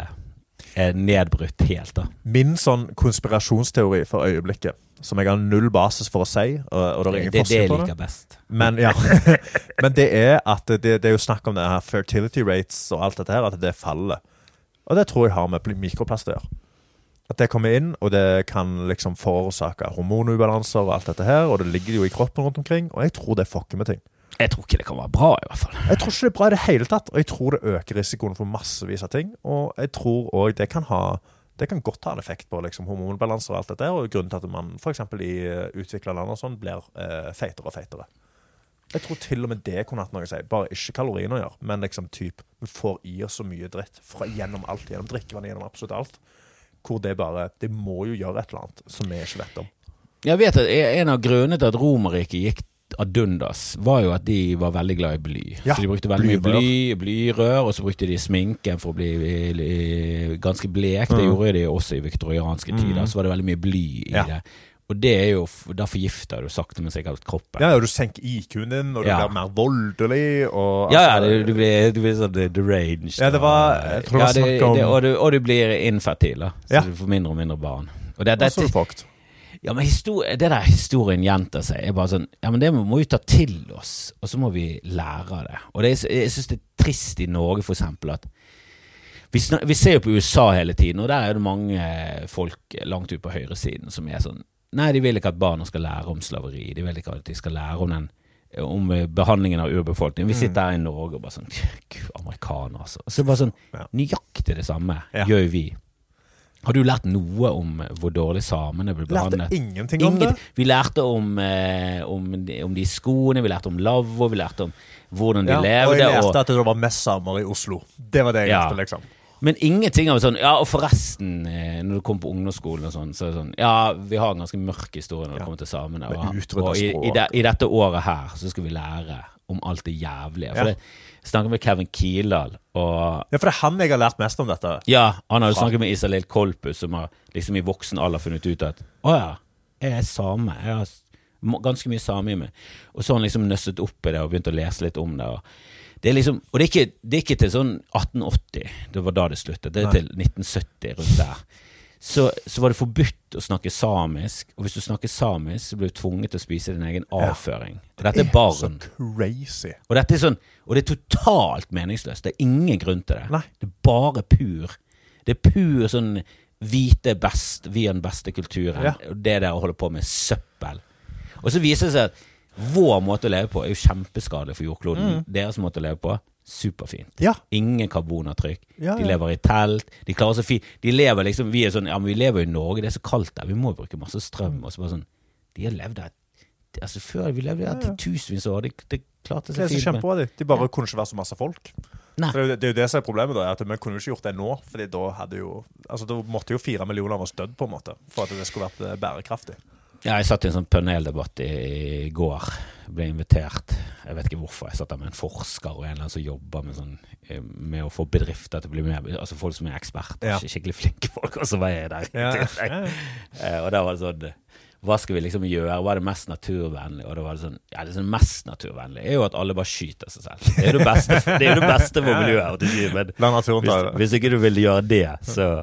nedbrutt helt da. Min sånn konspirasjonsteori for øyeblikket, som jeg har null basis for å si, og det ingen forskning på det. Det liker best. Men men det at det jo snakk om det her fertility rates og alt dette her, at det faller. Og det tror jeg har med mikroplast å gjøre. At det kommer inn, og det kan liksom forårsake hormonubalanser og alt dette her, og det ligger jo i kroppen rundt omkring, og jeg tror det fucker med ting. Jeg tror ikke det kan være bra i hvert fall. Jeg tror ikke det bra i det hele tatt, og jeg tror det øker risikoen for massevis av ting, og jeg tror også det kan godt ha en effekt på liksom, hormonbalanser og alt dette, og grunnen til at man for eksempel i utviklet land og sånn blir feitere og feitere. Jeg tror til og med det kunne hatt noe å si, bare ikke kaloriene å gjøre, men liksom vi får i oss så mye dritt gjennom alt, gjennom drikkevann, gjennom absolutt alt, hvor det må jo gjøre et eller annet som vi ikke vet om. Jeg vet at en av grunnene til at Romerriket gikk ad undas var jo at de var veldig glad i bly. Så de brukte veldig mye blyrør, og så brukte de sminken for å bli ganske blek. Det gjorde de også i viktorianske tider, så var det veldig mye bly i det. Og det jo, da forgifter du sakte men sikkert kroppen. Ja, og du senker IQ-en din, og du blir mer voldelig, og... du blir sånn deranged. Ja, det var, jeg tror det var snakk om... Og du blir infertil, da. Så du får mindre og mindre barn. Og det så du fucked. Ja, men det der historien gjentar seg bare sånn, ja, men det må vi ta til oss, og så må vi lære av det. Og jeg synes det trist i Norge for eksempel at vi ser jo på USA hele tiden, og der det mange folk langt ut på høyresiden som sånn, nei, de vil ikke at barna skal lære om slaveri, de vil ikke at de skal lære om behandlingen av urbefolkningen. Vi sitter her i Norge og bare sånn, amerikaner altså. Og så bare sånn, nøyaktig det samme gjør vi. Har du lært noe om hvor dårlig samene ble behandlet? Lærte ingenting om det. Vi lærte om de skoene, vi lærte om lavvo, vi lærte om hvordan de levde. Og jeg lærte at det var mest samer i Oslo. Det var det jeg lærte, liksom. Men ingenting av sånn, og forresten, når du kom på ungdomsskolen og sånn, så sånn, vi har en ganske mørk historie når det kommer til samene. Og i dette året her, så skal vi lære om alt det jævlige. For jeg snakket med Kevin Kildahl, og... Ja, for det han jeg har lært mest om dette. Ja, han har jo snakket med Isalill Kolpus, som har liksom i voksen alder funnet ut at, jeg same, jeg ganske mye sami med. Og så har han liksom nøstet opp i det og begynt å lese litt om det. Og det er liksom, og det er ikke til sånn 1880, det var da det sluttet, det er til 1970 rundt der. Så var det forbudt å snakke samisk, og hvis du snakker samisk, så blir du tvunget til å spise din egen avføring. Og dette er barn. Så crazy. Og dette er sånn, og det er totalt meningsløst. Det er ingen grunn til det. Nei. Det er bare pur. Det er pur sånn vite best, vi er den beste kulturen. Og det der å holde på med søppel. Og så viser det seg at vår måte å leve på er jo kjempeskadelig for jordkloden. Deres måte å leve på superfint. Ja. Ingen karbonavtrykk. De lever i telt. De klarer så fint. De lever liksom, vi er sånn, ja, men vi lever i Norge, det er så kaldt der. Vi må bruke masse strøm. Og så bare sånn, de har levd der, altså før vi levde der til tusenvis år, de klarte seg fint. Det er så kjempebra, de bare kunne ikke være så masse folk. Nei. Det er jo det som er problemet da, at vi kunne ikke gjort det nå, fordi da hadde jo, altså da måtte jo 4 millioner av oss dødd på en måte, for at det skulle vært bærekraftig. Ja, jeg satt i en sånn paneldebatt i går, ble invitert, jeg vet ikke hvorfor, jeg satt der med en forsker og en eller annen som jobber med, sånn, med å få bedrifter til å bli mer, altså folk som er eksperter, skikkelig flinke folk, og så var jeg der. Og da var det sånn, hva skal vi liksom gjøre, hva er det mest naturvennlige, og da var det sånn, ja, det mest naturvennlige er jo at alle bare skyter seg selv. Det er jo det beste for miljøet, men hvis ikke du vil gjøre det,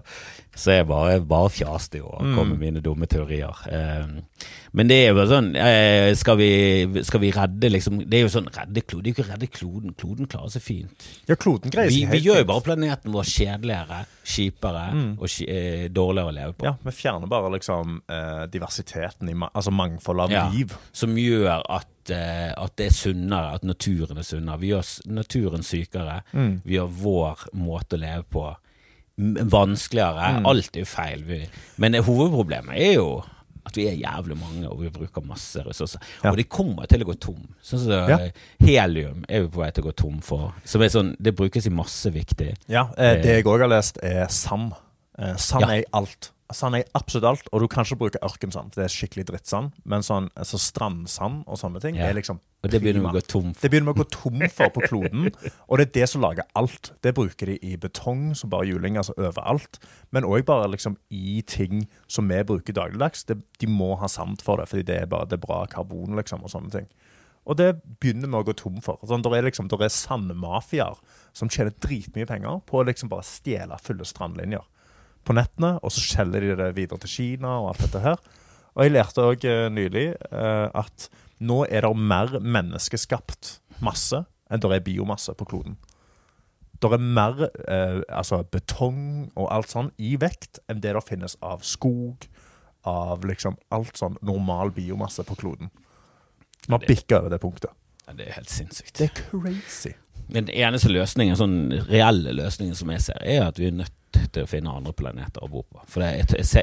så er jeg bare fjastig og kommer med mine dumme teorier. Men det er jo sånn, skal vi redde liksom, det er jo sånn, redde kloden, det er jo ikke redde kloden, kloden klarer seg fint. Ja, kloden greier seg helt fint. Vi gjør jo bare planeten vår kjedeligere, kjipere og dårligere å leve på. Ja, vi fjerner bare liksom diversiteten, altså mangfold av liv. Som gjør at det er sunnere, at naturen er sunnere. Vi gjør naturen sykere, vi gjør vår måte å leve på vanskeligere, alt er jo feil. Men hovedproblemet er jo at vi er jævlig mange, og vi bruker masse ressurser. Og det kommer til å gå tom. Sånn som helium er jo på vei til å gå tom for. Som er sånn, det brukes i masse viktig. Ja, det jeg også har lest er sand. Sand er i alt. Sand er absolutt alt, og du kan ikke bruke ørkensand, det er skikkelig drittsand, men sånn, altså strandsand og sånne ting er liksom og det begynner å gå tom for. Det begynner å gå tom for på kloden, og det er det som lager alt. Det bruker de i betong, som bare juling, altså overalt, men også bare liksom i ting som vi bruker dagligdags. De må ha sand for det, fordi det er bare det bra karbon liksom, og sånne ting. Og det begynner vi å gå tom for. Sånn, der er sandmafiaer som tjener dritmye penger på å liksom bare stjele fulle strandlinjer på nettene, og så skjeller de det videre til Kina og alt dette her. Og jeg lærte også nylig at nå er det mer menneskeskapt masse enn det er biomasse på kloden. Det er mer altså betong og alt sånn i vekt enn det finnes av skog, av liksom alt sånn normal biomasse på kloden. Man bikker over det punktet. Ja, det er helt sinnssykt. Det er crazy. Den eneste løsningen, sånn reelle løsningen som jeg ser, er at vi er nødt til å finne andre planeter å bo på. For jeg ser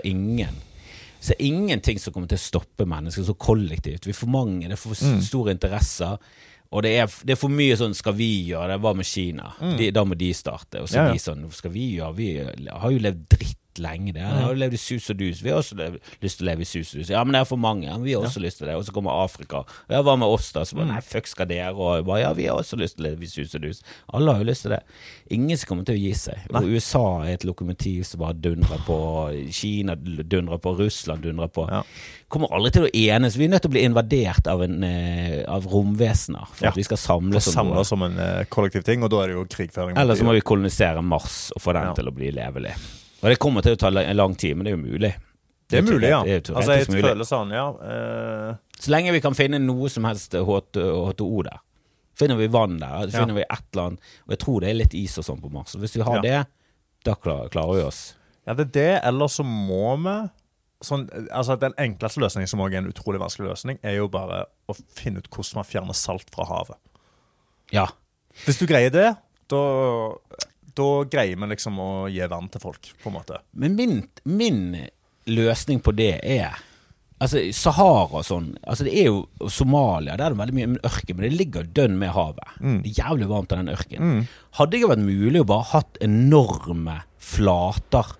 ingenting som kommer til å stoppe mennesker så kollektivt. Vi er for mange, det er for store interesser, og det er for mye sånn, skal vi gjøre det? Hva med Kina? Da må de starte, og så de sånn, skal vi gjøre? Vi har jo levd dritt lenge det. Jeg har levd i sus og dus. Vi har også lyst til å leve i sus og dus. Ja, men det er for mange. Ja, vi har også lyst til det. Og så kommer Afrika. Og jeg var med oss da, så bare, nei, fuck skal dere. Og bare, ja, vi har også lyst til å leve i sus og dus. Alle har jo lyst til det. Ingen som kommer til å gi seg. Og USA er et lokomotiv som bare dundrer på. Kina dundrer på. Russland dundrer på. Kommer aldri til å enes. Vi er nødt til å bli invadert av romvesener for at vi skal samles som en kollektiv ting, og da er det jo krigføring. Eller så må vi kolonisere Mars og få den til å bli levelig. Og det kommer til å ta en lang tid, men det er jo mulig. Det er mulig, ja. Altså, jeg føler sånn, ja. Så lenge vi kan finne noe som helst H2O der. Finner vi vann der, finner vi et eller annet. Og jeg tror det er litt is og sånn på Mars. Så hvis vi har det, da klarer vi oss. Ja, det er det, eller så må vi sånn, altså den enkleste løsningen, som også er en utrolig vanskelig løsning, er jo bare å finne ut hvordan man fjerner salt fra havet. Ja. Hvis du greier det, da greier vi liksom å gi vann til folk, på en måte. Men min løsning på det er, altså Sahara og sånn, altså det er jo Somalia, der er det veldig mye ørken, men det ligger dønn med havet. Det er jævlig varmt av den ørken. Hadde det ikke vært mulig å bare hatt enorme flater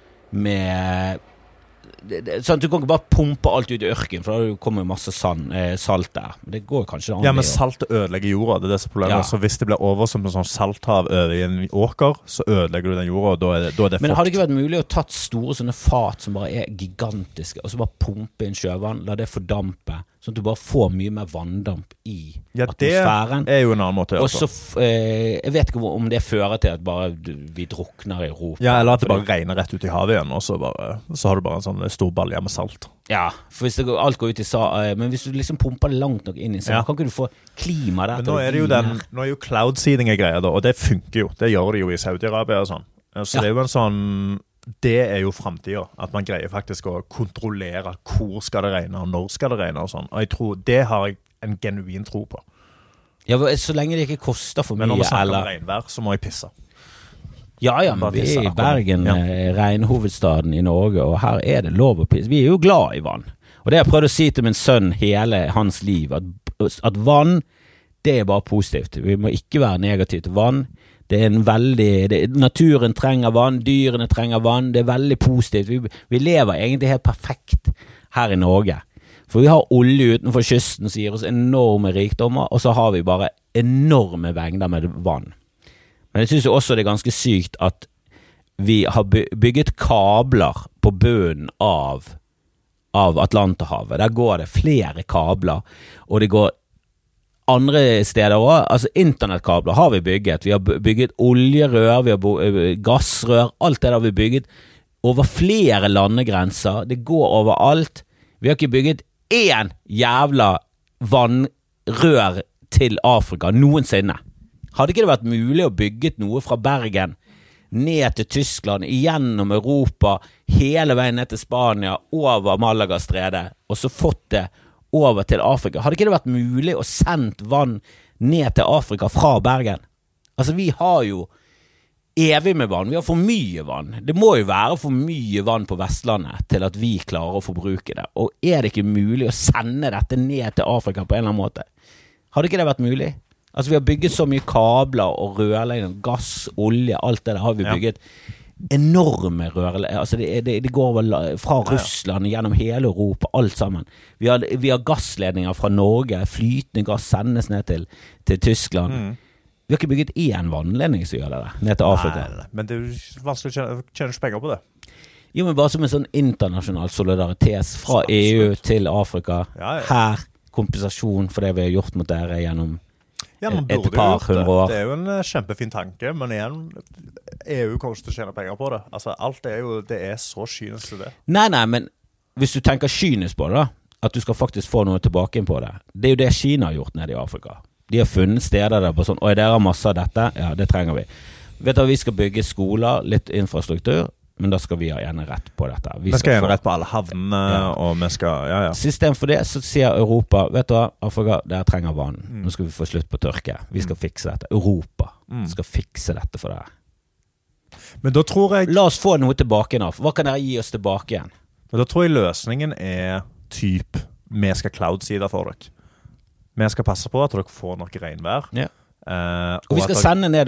med sånn at du kan ikke bare pumpe alt ut i ørken, for da kommer masse salt der. Men det går kanskje an. Ja, men salt ødelegger jorda, det er det som er problemet. Så hvis det blir oversvømt med sånn salthav over i en åker, så ødelegger du den jorda, og da er det fukt. Men hadde det ikke vært mulig å tatt store sånne fat som bare er gigantiske, og så bare pumpe inn sjøvann, la det fordampe, sånn at du bare får mye mer vanndamp i atmosfæren. Det jo en annen måte. Og så, jeg vet ikke om det fører til at bare vi drukner i Europa. Ja, eller at det bare regner rett ut i havet igjen, og så har du bare en sånn stor balje med salt. Ja, for hvis alt går ut i men hvis du liksom pumper det langt nok inn i kan ikke du få klima der. Men nå det jo nå jo cloud seeding greier da, og det funker jo. Det gjør det jo i Saudi-Arabia og sånn. Så det jo en sånn det jo fremtiden, at man greier faktisk å kontrollere hvor skal det regne og når skal det regne og sånn. Og jeg tror, det har jeg en genuin tro på. Ja, så lenge det ikke koster for mye. Men når vi snakker om regnvær, så må jeg pisse. Ja, men vi i Bergen, regnhovedstaden i Norge, og her det lov å pisse. Vi jo glad i vann. Og det har jeg prøvd å si til min sønn hele hans liv, at vann, det bare positivt. Vi må ikke være negativ til vann. Det en veldig, naturen trenger vann, dyrene trenger vann, det veldig positivt. Vi lever egentlig helt perfekt her i Norge. For vi har olje utenfor kysten som gir oss enorme rikdommer, og så har vi bare enorme mengder med vann. Men jeg synes jo også det ganske sykt at vi har bygget kabler på bunnen av Atlanterhavet. Der går det flere kabler, og det går andre steder også, altså internettkabler har vi bygget, vi har bygget oljerør, vi har gassrør, alt det der vi bygget over flere landegrenser, det går over alt, vi har ikke bygget én jævla vannrør til Afrika noensinne. Hadde ikke det vært mulig å bygge noe fra Bergen ned til Tyskland, gjennom Europa, hele veien ned til Spania, over Malaga-stredet, og så fått det over til Afrika. Hadde ikke det vært mulig å sendt vann ned til Afrika fra Bergen? Altså, vi har jo evig med vann. Vi har for mye vann. Det må jo være for mye vann på Vestlandet til at vi klarer å forbruke det. Og det ikke mulig å sende dette ned til Afrika på en eller annen måte? Hadde ikke det vært mulig? Altså, vi har bygget så mye kabler og rørledninger, gass, olje, alt det der har vi bygget. Enorme rørledninger, altså det går fra Russland gjennom hele Europa, alt sammen. Vi har gassledninger fra Norge, flytende gass sendes ned til Tyskland. Vi har ikke bygget én vannledning som gjør det ned til Afrika. Nei, men det jo vanskelig å tjene penger på det. Jo, men bare som en sånn internasjonal solidaritet fra EU til Afrika. Her, kompensasjon for det vi har gjort mot dere gjennom et par hundre år. Det jo en kjempefin tanke, men igjen, EU kommer til å tjene penger på det. Altså, alt det så kynisk til det. Nei, men hvis du tenker kynisk på det da, at du skal faktisk få noe tilbake inn på det, det jo det Kina har gjort nede i Afrika. De har funnet steder der på sånn, og dere har masse av dette? Ja, det trenger vi. Vet du, vi skal bygge skoler, litt infrastruktur, men da skal vi ha enerett på dette. Vi skal ha enerett på alle havnene, og vi skal, System for det, så sier Europa, vet du hva, Afrika, dere trenger vann. Nå skal vi få slutt på tørke. Vi skal fikse dette. Europa skal fikse dette for dere. Men da tror jeg... La oss få noe tilbake nå. Hva kan dere gi oss tilbake igjen? Men da tror jeg løsningen typ, vi skal cloud-side for dere. Vi skal passe på at dere får noe regnvær. Ja. Og vi skal sende ned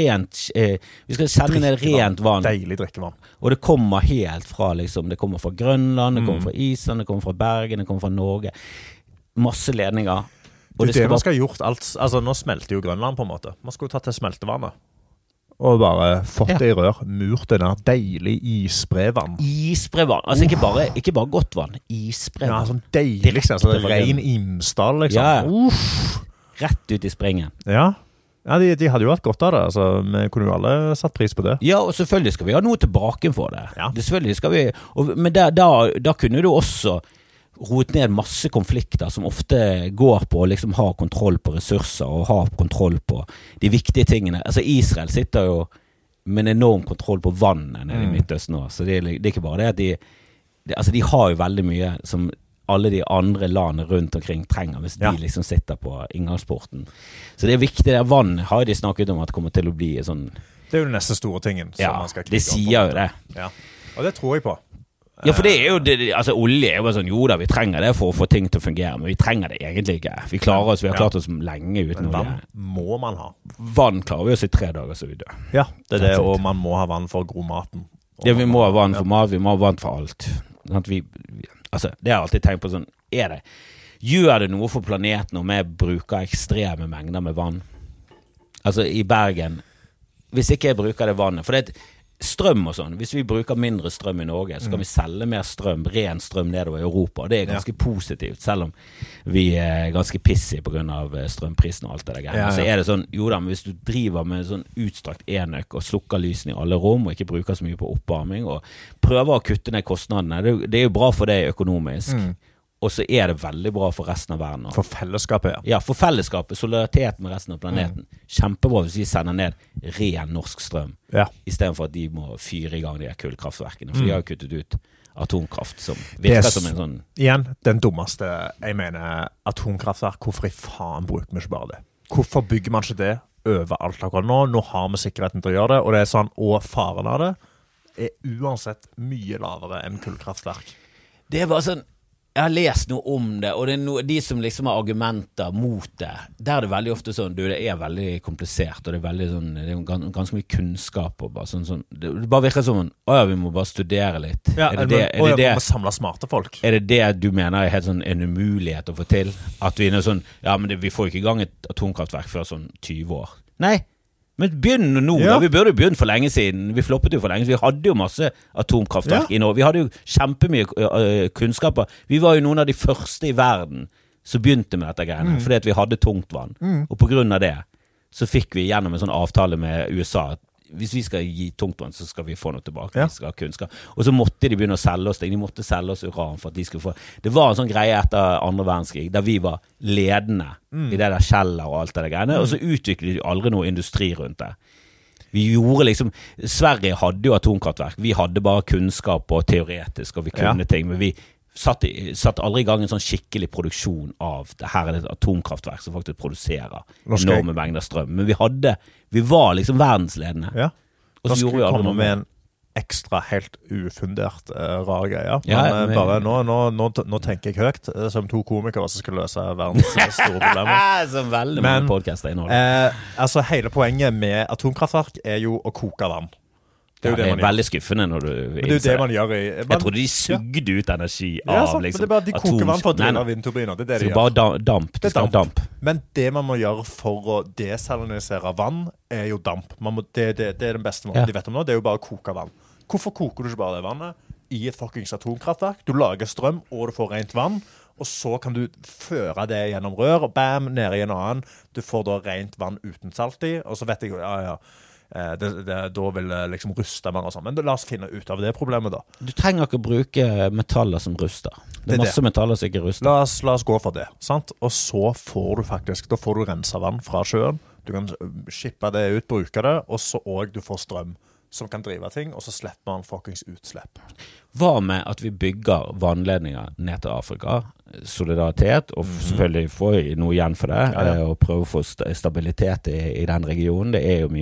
rent vann. Deilig drikkevann. Og det kommer helt fra liksom, det kommer fra Grønland, det kommer fra Island, det kommer fra Bergen, det kommer fra Norge. Masse ledninger. Og det man skal ha gjort alt, altså nå smelter jo Grønland på en måte. Man skal jo ta til smeltevannet. Og bare fått det i rør, murt det der deilig isbrevann. Isbrevann, altså ikke bare godt vann, isbrevann. Ja, sånn deilig, liksom, sånn ren Imsdal, liksom. Ja. Rett ut i springen. Ja, de hadde jo vært godt av det, altså, vi kunne jo alle satt pris på det. Ja, og selvfølgelig skal vi ha noe tilbake for det. Ja. Det selvfølgelig skal vi, men da kunne du også roet ned masse konflikter som ofte går på å liksom ha kontroll på ressurser og ha kontroll på de viktige tingene. Altså Israel sitter jo med en enorm kontroll på vannet nede i Midtøsten nå, så det ikke bare det at de har jo veldig mye som alle de andre landene rundt omkring trenger hvis de liksom sitter på inngangsporten. Så det viktig, det vann har de snakket om at det kommer til å bli sånn... Det jo den neste store tingen som man skal klikke de sier jo det. Ja, og det tror jeg på. Ja, for det jo altså olje jo bare sånn, jo da, vi trenger det for å få ting til å fungere, men vi trenger det egentlig ikke. Vi har klart oss lenge uten olje. Vann må man ha. Vann klarer vi oss i 3 dager så vi dør. Ja, det det, og man må ha vann for å gro maten. Ja, vi må ha vann for mat, vi må ha vann for alt. Altså, det har jeg alltid tenkt på sånn, gjør det noe for planeten om jeg bruker ekstreme mengder med vann? Altså, i Bergen, hvis ikke jeg bruker det vannet, for strøm og sånn, hvis vi bruker mindre strøm I Norge, så kan vi selge mer strøm, ren strøm nedover I Europa, og det ganske positivt, selv om vi ganske pissig på grunn av strømprisen og alt det der. Så det sånn, jo da, men hvis du driver med sånn utstrakt enøk og slukker lysen I alle rom, og ikke bruker så mye på oppvarming, og prøver å kutte ned kostnadene, det jo bra for det økonomisk, og så det veldig bra for resten av verden. For fellesskapet, Ja, for fellesskapet, solidaritet med resten av planeten. Kjempebra hvis vi sender ned ren norsk strøm, I stedet for at de må fyre I gang de kullkraftverkene, for de har jo kuttet ut atomkraft som virker som en sånn... Igjen, den dummeste, jeg mener, atomkraftverk, hvorfor I faen bruker vi ikke bare det? Hvorfor bygger man ikke det overalt akkurat nå? Nå har vi sikkerheten til å gjøre det, og det sånn, og faren av det uansett mye lavere enn kullkraftverk. Det bare sånn, jeg har lest noe om det, og det de som liksom har argumenter mot det, der det veldig ofte sånn, det veldig komplisert, og det veldig sånn, det ganske mye kunnskap, og bare sånn, det bare virker som, vi må bare studere litt. Ja, vi må samle smarte folk. Det det du mener helt sånn en umulighet å få til? At vi sånn, ja, men vi får ikke I gang et atomkraftverk før sånn 20 år. Nei, men begynn nå da, vi burde begynt for lenge siden, vi floppet jo for lenge siden, vi hadde jo masse atomkraftverk I Norge, vi hadde jo kjempemye kunnskaper, vi var jo noen av de første I verden som begynte med dette greiene, fordi at vi hadde tungtvann, og på grunn av det så fikk vi gjennom en sånn avtale med USA at hvis vi skal gi tungtvann så skal vi få noe tilbake, vi skal ha kunnskap og så måtte de begynne å selge oss det, de måtte selge oss uran for at de skulle få, det var en sånn greie etter andre verdenskrig, der vi var ledende I det der kjeller og alt det der greiene, og så utviklet de aldri noe industri rundt det. Vi gjorde liksom, Sverige hadde jo atomkraftverk, vi hadde bare kunnskap og teoretisk, og vi kunne ting, men vi satt aldri I gang en sånn skikkelig produksjon av det her det et atomkraftverk som faktisk produserer enorme mengder strøm, men vi var liksom verdensledende og så gjorde vi aldri noe med en ekstra helt ufundert rar greie men bare nå tenker jeg høyt som to komikere som skal løse verdens store problemer som veldig mange podcaster inneholder altså hele poenget med atomkraftverk jo å koke vann. Det jo det veldig skuffende når du det det man gjør jeg trodde de sugde ut energi av sant, liksom, det bare de koker vann for å drive vindturbiner det det de gjør. Bare damp, det skal damp. Men det man må gjøre for å desalinisere vann jo damp. Det den beste måten de vet om nå, det jo bare å koke vann. Hvorfor koker du ikke bare det vannet I et fuckings atomkraftverk? Du lager strøm, og du får rent vann, og så kan du føre det gjennom rør, og bam, ned I en annen. Du får da rent vann uten salt I, og så vet jeg da vil liksom ruste mer og sånn. Men la oss finne ut av det problemet da. Du trenger ikke å bruke metaller som ruster. Det masse metaller som ikke ruster. La oss gå for det, sant? Og så får du faktisk, da får du rensa vann fra sjøen. Du kan shippe det ut, bruke det, og så også du får strøm som kan drive ting, og så slipper man fuckings utslipp. Hva med at vi bygger vannledninger ned til Afrika, solidaritet, og selvfølgelig får vi noe igjen for det, og prøve å få stabilitet I den regionen. Det jo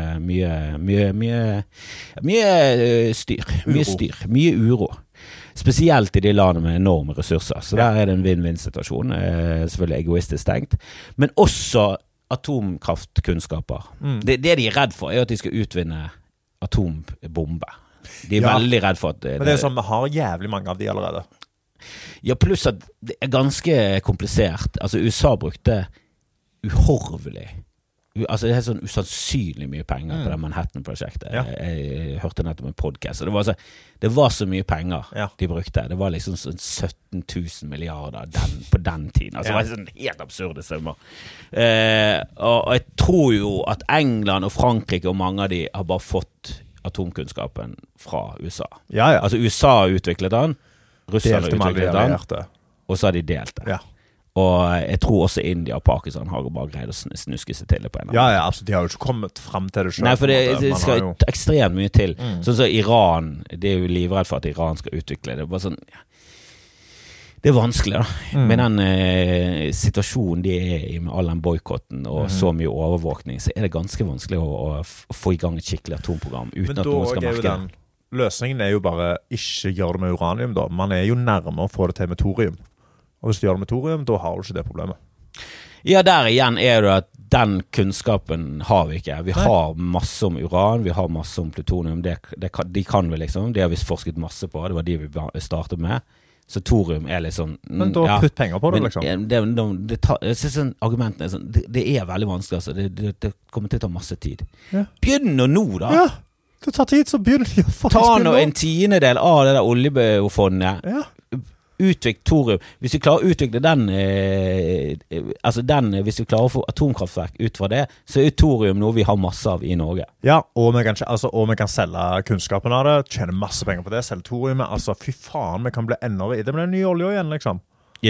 mye styr, mye uro. Spesielt I de landene med enorme ressurser. Så der det en win-win-situasjon, selvfølgelig egoistisk tenkt, men også atomkraftkunnskaper. Det de redd for at de skal utvinne atombombe. De veldig redd for at men det sånn, vi har jævlig mange av de allerede. Ja, pluss at det ganske komplisert. Altså, USA brukte uhorvelig altså det sånn usannsynlig mye penger på det Manhattan-prosjektet. Jeg hørte nettopp en podcast, og det var så mye penger de brukte. Det var liksom sånn 17 000 milliarder på den tiden. Altså det var sånn helt absurde summer. Og jeg tror jo at England og Frankrike og mange av de har bare fått atomkunnskapen fra USA. Altså USA har utviklet den, Russland har utviklet den, og så har de delt det. Og jeg tror også India og Pakistan har bare greid å snuske seg til det på en annen. Altså, de har jo ikke kommet frem til det selv. Nei, for det skal ekstremt mye til. Sånn som Iran, det jo livredd for at Iran skal utvikle det. Det bare sånn, det vanskelig da. Med den situasjonen de I med all den boykotten og så mye overvåkning, så det ganske vanskelig å få I gang et skikkelig atomprogram uten at noen skal merke det. Løsningen jo bare ikke gjøre det med uranium da. Man jo nærmere å få det til med thorium. Og hvis du gjør det med thorium, da har du ikke det problemet. Ja, der igjen det at den kunnskapen har vi ikke. Vi har masse om uran, vi har masse om plutonium. De kan vi liksom. Det har vi forsket masse på. Det var de vi startet med. Så thorium liksom... Men da putt penger på det, liksom. Jeg synes argumentene sånn, det veldig vanskelig, altså. Det kommer til å ta masse tid. Begynn nå da! Det tar tid, så begynner de å ta nå en 10% av det der oljefondet. Ja. Utvikle thorium. Hvis vi klarer å utvikle hvis vi klarer å få atomkraftverk ut fra det, så thorium noe vi har masse av i Norge. Ja, og vi kan selge kunnskapen av det, tjene masse penger på det, selge thorium. Altså, fy faen, vi kan bli enda i det. Men det ny olje igjen, liksom. Ja,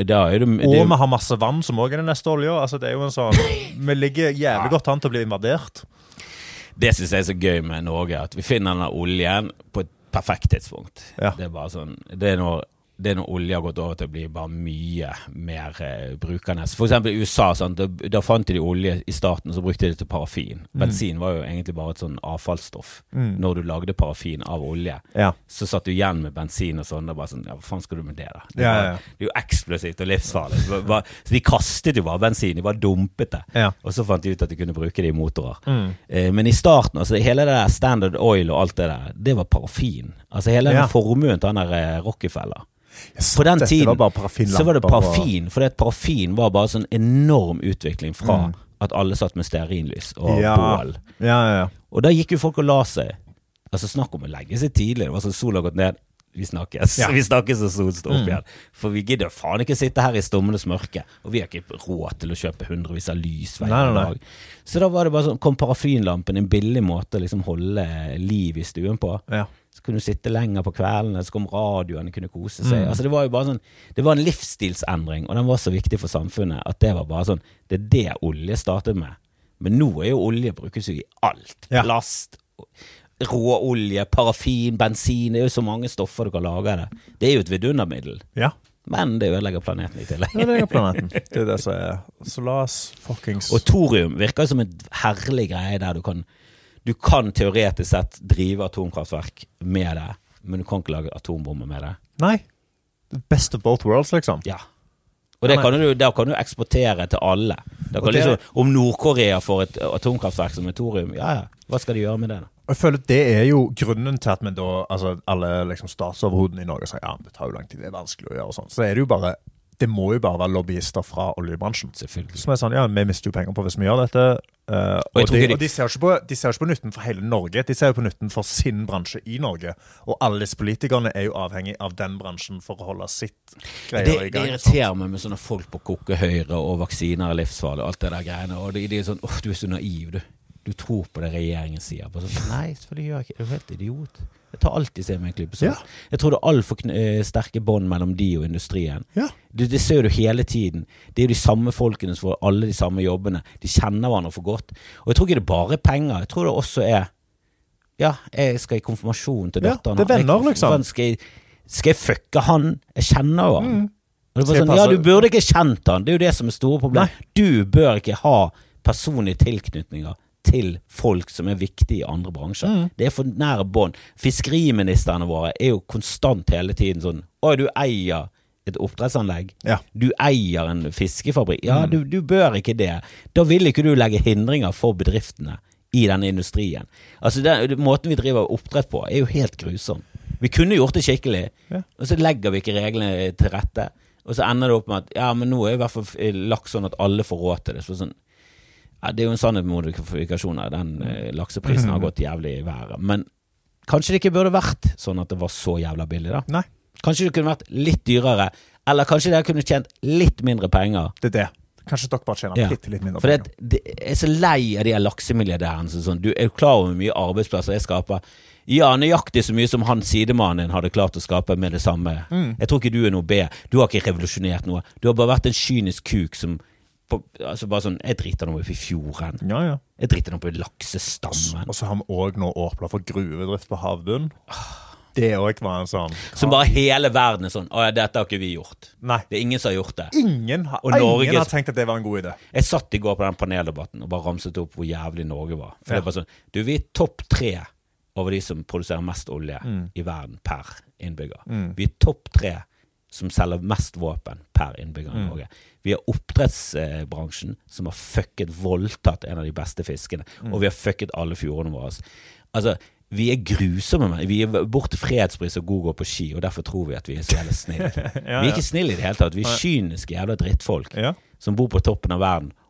og vi har masse vann som også den neste olje. Altså, det jo en sånn... Vi ligger jævlig godt an til å bli invadert. Det synes jeg så gøy med Norge, at vi finner denne oljen på et perfekt tidspunkt. Ja. Det bare sånn... Det når olje har gått over til å bli bare mye mer brukende. For eksempel i USA, sant? Da fant de olje i starten, så brukte de det til parafin. Bensin var jo egentlig bare et sånn avfallsstoff. Når du lagde parafin av olje, så satt du igjen med bensin og sånn, og bare sånn, ja, hva faen skal du med det da? Det er jo eksplosivt og livsfarlig. Så de kastet jo bare bensin, de bare dumpet det. Og så fant de ut at de kunne bruke det i motorer. Men i starten, altså hele det der Standard Oil og alt det der, det var parafin. Altså hele den formuen til han der Rockefeller. På den tiden så var det parafin, for parafin var bare sånn enorm utvikling fra at alle satt med stearinlys og bål. Og da gikk jo folk og la seg. Altså snakk om å legge seg tidlig. Det var sånn sola gått ned. Vi snakkes og sol står opp igjen. For vi gidder faen ikke sitte her i stummenes mørke. Og vi har ikke råd til å kjøpe hundrevis av lys hver dag. Så da var det bare sånn, kom parafinlampen, en billig måte å liksom holde liv i stuen på. Så kunne du sitte lenger på kvelden, så kom radioen, kunne kose seg. Altså det var jo bare sånn, det var en livsstilsendring, og den var så viktig for samfunnet, at det var bare sånn, det det olje startet med. Men nå jo olje brukes jo i alt. Plast, råolje, parafin, bensin, det jo så mange stoffer du kan lage det. Det jo et vidundermiddel. Men det ødelegger planeten i tillegg. Det ødelegger planeten. Det det som så la oss fuckings... Og thorium virker som en herlig greie der du kan teoretisk sett drive atomkraftverk med det, men du kan ikke lage atombomber med det. Nei. Best of both worlds, liksom. Ja. Og det kan du eksportere til alle. Liksom, om Nord-Korea får et atomkraftverk som thorium, hva skal de gjøre med det da? Jeg føler det jo grunnen til at vi da, altså alle liksom statsoverhodene i Norge sier, det tar jo lang tid, det vanskelig å gjøre og sånn. Så det jo bare... Det må jo bare være lobbyister fra oljebransjen. Selvfølgelig. Som sånn, vi mister jo penger på hvis vi gjør dette. Og de ser jo ikke på nytten for hele Norge. De ser jo på nytten for sin bransje i Norge. Og alle disse politikerne jo avhengig av den bransjen for å holde sitt greier i gang. Det irriterer meg med sånne folk på kokkehøyre og vaksiner livsfarlig og alt det der greiene. Og de sånn, du så naiv, du tror på det regjeringen sier. Sånn, nei, selvfølgelig gjør jeg ikke. Du helt idiot. Jeg tar alltid se med en klipp. Jeg tror det alt for sterke bånd mellom de og industrien. Det ser du hele tiden. Det jo de samme folkene som får alle de samme jobbene. De kjenner hverandre for godt. Og jeg tror ikke det bare penger. Jeg tror det også jeg skal i konfirmasjon til døtterne. Det venner, liksom. Skal jeg fucke han? Jeg kjenner jo han. Og det sånn, du burde ikke kjent han. Det jo det som store problem. Du bør ikke ha personlige tilknytninger til folk som viktige i andre bransjer. Det for nære bånd. Fiskeriministerne våre jo konstant hele tiden sånn, du eier et oppdrettsanlegg. Du eier en fiskefabrikk. Du bør ikke det. Da vil ikke du legge hindringer for bedriftene i denne industrien. Altså, måten vi driver oppdrett på jo helt grusom. Vi kunne gjort det skikkelig, og så legger vi ikke reglene til rette. Og så ender det opp med at, men nå i hvert fall lagt sånn at alle får råd til det. Så sånn, det jo en sannhet modifikasjon av den lakseprisen har gått jævlig i været. Men kanskje det ikke burde vært sånn at det var så jævla billig da? Nei. Kanskje det kunne vært litt dyrere, eller kanskje det kunne tjent litt mindre penger. Det. Kanskje dere bare tjener litt mindre penger. For det så lei av de laksemilliardærene sånn. Du jo klar over hvor mye arbeidsplasser jeg skaper. Nøyaktig så mye som han sidemannen hadde klart å skape med det samme. Jeg tror ikke du noe B. Du har ikke revolusjonert noe. Du har bare vært en kynisk kuk som altså bare sånn, jeg driter noe i fjorden. Jeg driter noe på laksestammen. Og så har vi også nå åpnet for gruvedrift på havbunnen. Det også var en sånn... Som bare hele verden sånn, dette har ikke vi gjort. Nei. Det ingen som har gjort det. Ingen har tenkt at det var en god idé. Jeg satt i går på den paneldebatten og bare ramset opp hvor jævlig Norge var. For det bare sånn, vi topp 3 over de som produserer mest olje i verden per innbygger. Vi topp 3 som selger mest våpen per innbygger i Norge. Vi har oppdrettsbransjen som har fucket voldtatt en av de beste fiskene, og vi har fucket alle fjordene våre. Altså, vi grusomme, men vi bort til fredspris og god går på ski, og derfor tror vi at vi så jævlig snille. Vi ikke snille i det hele tatt, vi kyniske jævla drittfolk som bor på toppen av verden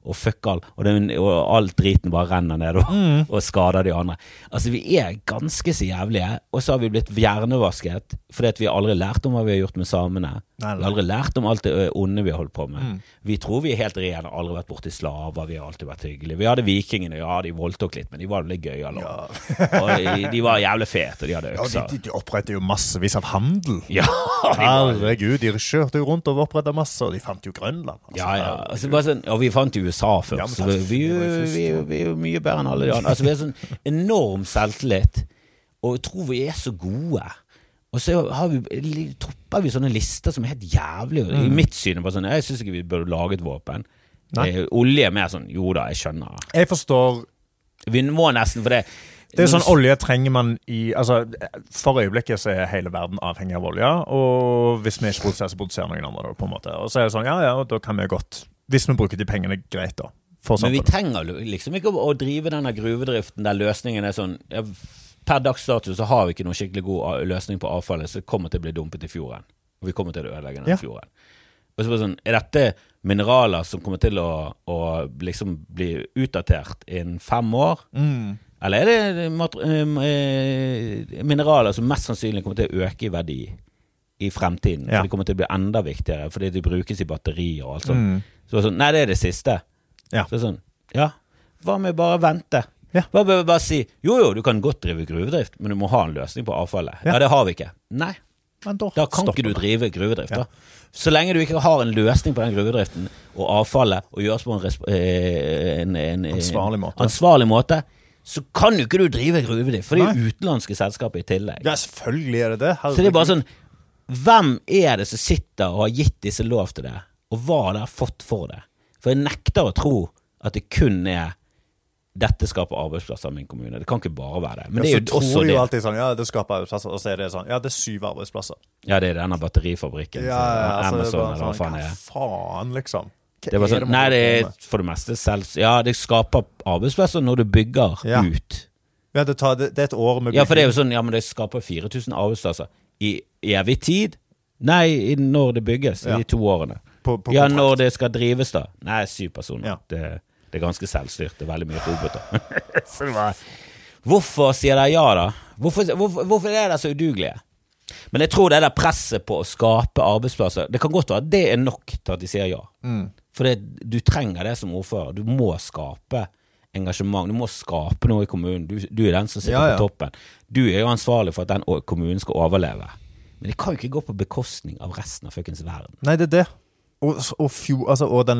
og fuck og all driten bare renner ned og skader de andre. Altså, vi ganske så jævlige, og så har vi blitt hjernevasket, fordi at vi har aldri lært om hva vi har gjort med samene. Vi har aldri lært om alt det onde vi har holdt på med. Vi tror vi helt rene, aldri vært borte i slaver, vi har alltid vært hyggelige. Vi hadde vikingene, ja, de voldtok litt, men de var litt gøy, eller? Og de var jævlig fete, og de hadde økser. Ja, de opprettet jo massevis av handel. Ja, herregud, de kjørte jo rundt og opprettet masse, og de fant jo Grønland. Altså, altså, bare sånn, og vi fant jo USA først, så vi er jo mye bedre enn alle de andre. Altså, vi har sånn enorm selvtillit, og jeg tror vi så gode. Og så topper vi sånne lister som helt jævlige. I mitt syn bare sånn, jeg synes ikke vi burde lage et våpen. Olje mer sånn, jo da, jeg skjønner. Jeg forstår. Vi må nesten, for det sånn, olje trenger man altså, for øyeblikket så hele verden avhengig av olje, og hvis vi ikke produserer, så produserer noen andre på en måte. Og så det sånn, ja, da kan vi godt, hvis vi bruker de pengene greit da. Men vi trenger liksom ikke å drive denne gruvedriften der løsningen sånn, per dagsstatus så har vi ikke noen skikkelig god løsning på avfallet, så kommer til å bli dumpet i fjorden. Og vi kommer til å ødelegge den fjorden. Og så sånn, dette mineraler som kommer til å liksom bli utdatert innen 5 år? Eller det mineraler som mest sannsynlig kommer til å øke i verdi i fremtiden? For de kommer til å bli enda viktigere, fordi de brukes i batterier og alt sånt. Så sånn, nei, det det siste. Så sånn, ja, hva med bare vente? Hva bør vi bare si? Jo, du kan godt drive gruvedrift, men du må ha en løsning på avfallet. Ja, det har vi ikke. Nei, da kan ikke du drive gruvedrift da. Så lenge du ikke har en løsning på den gruvedriften og avfallet, og gjøres på en ansvarlig måte, så kan jo ikke du drive gruvedrift, for det utenlandske selskaper i tillegg. Ja, selvfølgelig det det. Så det bare sånn, hvem det som sitter og har gitt disse lov til det, og hva det har fått for det? For jeg nekter å tro at det kun dette skaper arbeidsplasser i min kommune. Det kan ikke bare være det. Men det jo også det. Så tror jo alltid sånn, ja, det skaper arbeidsplasser, og så det sånn, ja, det 7 arbeidsplasser. Ja, det denne batterifabrikken. Ja, altså Amazon, det bare sånn, hva faen, liksom? Det var sånn, nei, det for det meste selv. Ja, det skaper arbeidsplasser når du bygger ut. Ja, det et år med bygging. Ja, for det jo sånn, ja, men det skaper 4000 arbeidsplasser i evig tid. Nei, når det bygges, i 2 årene. Ja, når det skal drives da. Nei, 7 personer. Det ganske selvstyrt. Det veldig mye roboter. Hvorfor sier de ja da? Hvorfor det så udugelige? Men jeg tror det der presset på å skape arbeidsplasser, det kan godt være at det nok til at de sier ja. For du trenger det som ordfører. Du må skape engasjement. Du må skape noe i kommunen. Du den som sitter på toppen. Du jo ansvarlig for at den kommunen skal overleve. Men det kan jo ikke gå på bekostning av resten av fuckings verden. Nei, det det. Og den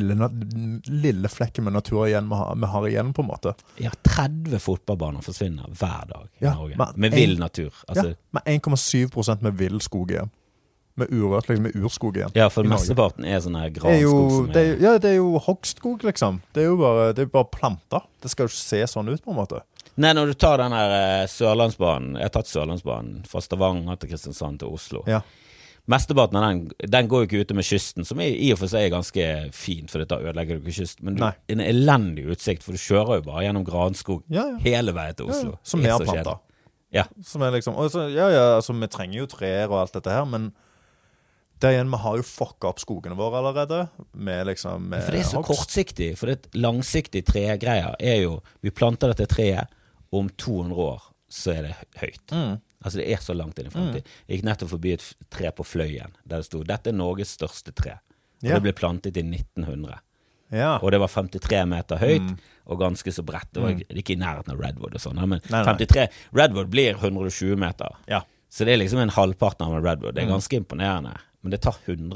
lille flekken med natur igjen vi har igjen på en måte. Ja, 30 fotballbaner forsvinner hver dag i Norge. Med vill natur. Altså. Ja, med 1,7% med vill skog igjen. Med urørt, liksom, med urskog igjen. Ja, for mesteparten sånn her granskog som ja, det jo hogstskog, liksom. Det jo bare planter. Det skal jo ikke se sånn ut på en måte. Nei, når du tar den her Sørlandsbanen, jeg har tatt Sørlandsbanen fra Stavanger til Kristiansand til Oslo. Ja. Mesteparten av den går jo ikke ute med kysten, som i og for seg ganske fint, for dette ødelegger du ikke kysten, men en elendig utsikt, for du kjører jo bare gjennom granskog hele veien til Oslo. Ja, som er planter. Ja. Som liksom, altså, vi trenger jo trær og alt dette her, men der igjen, vi har jo fucket opp skogene våre allerede, med liksom... for det så kortsiktig, for det langsiktig tregreier jo, vi planter dette treet, om 200 år så det høyt. Altså det så langt inn i fremtid. Jeg gikk nettopp forbi et tre på Fløyen, der det stod, dette Norges største tre. Og det ble plantet i 1900. Og det var 53 meter høyt, og ganske så bredt. Det var ikke i nærheten av Redwood og sånn, men 53, Redwood blir 120 meter. Så det liksom en halvparten av en Redwood. Det ganske imponerende. Men det tar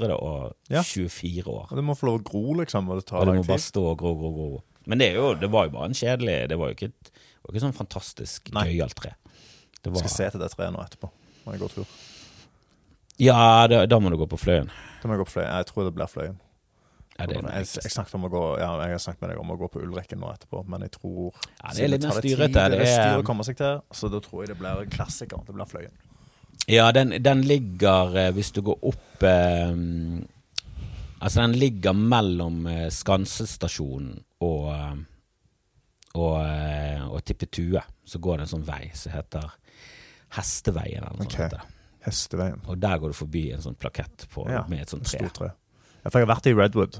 124 år. Og det må få lov å gro, liksom. Og det må bare stå og gro. Men det var jo bare en kjedelig, det var jo ikke sånn fantastisk gøyalt tre. Jeg skal se til det treet nå etterpå, når jeg går tur. Ja, da må du gå på Fløyen. Da må jeg gå på Fløyen. Jeg tror det blir Fløyen. Jeg snakket om å gå, jeg har snakket med deg om å gå på Ulrikken nå etterpå, men jeg tror... Ja, det litt mer styrete. Det styret kommer seg til, så da tror jeg det blir en klassiker. Det blir Fløyen. Ja, den ligger, hvis du går opp... altså, den ligger mellom Skansestasjonen og Tippetue. Så går det en sånn vei som heter Hesteveien eller noe sånt. Hesteveien. Og der går du forbi en sånn plakett med et sånt tre. Ja, for jeg har vært i Redwood,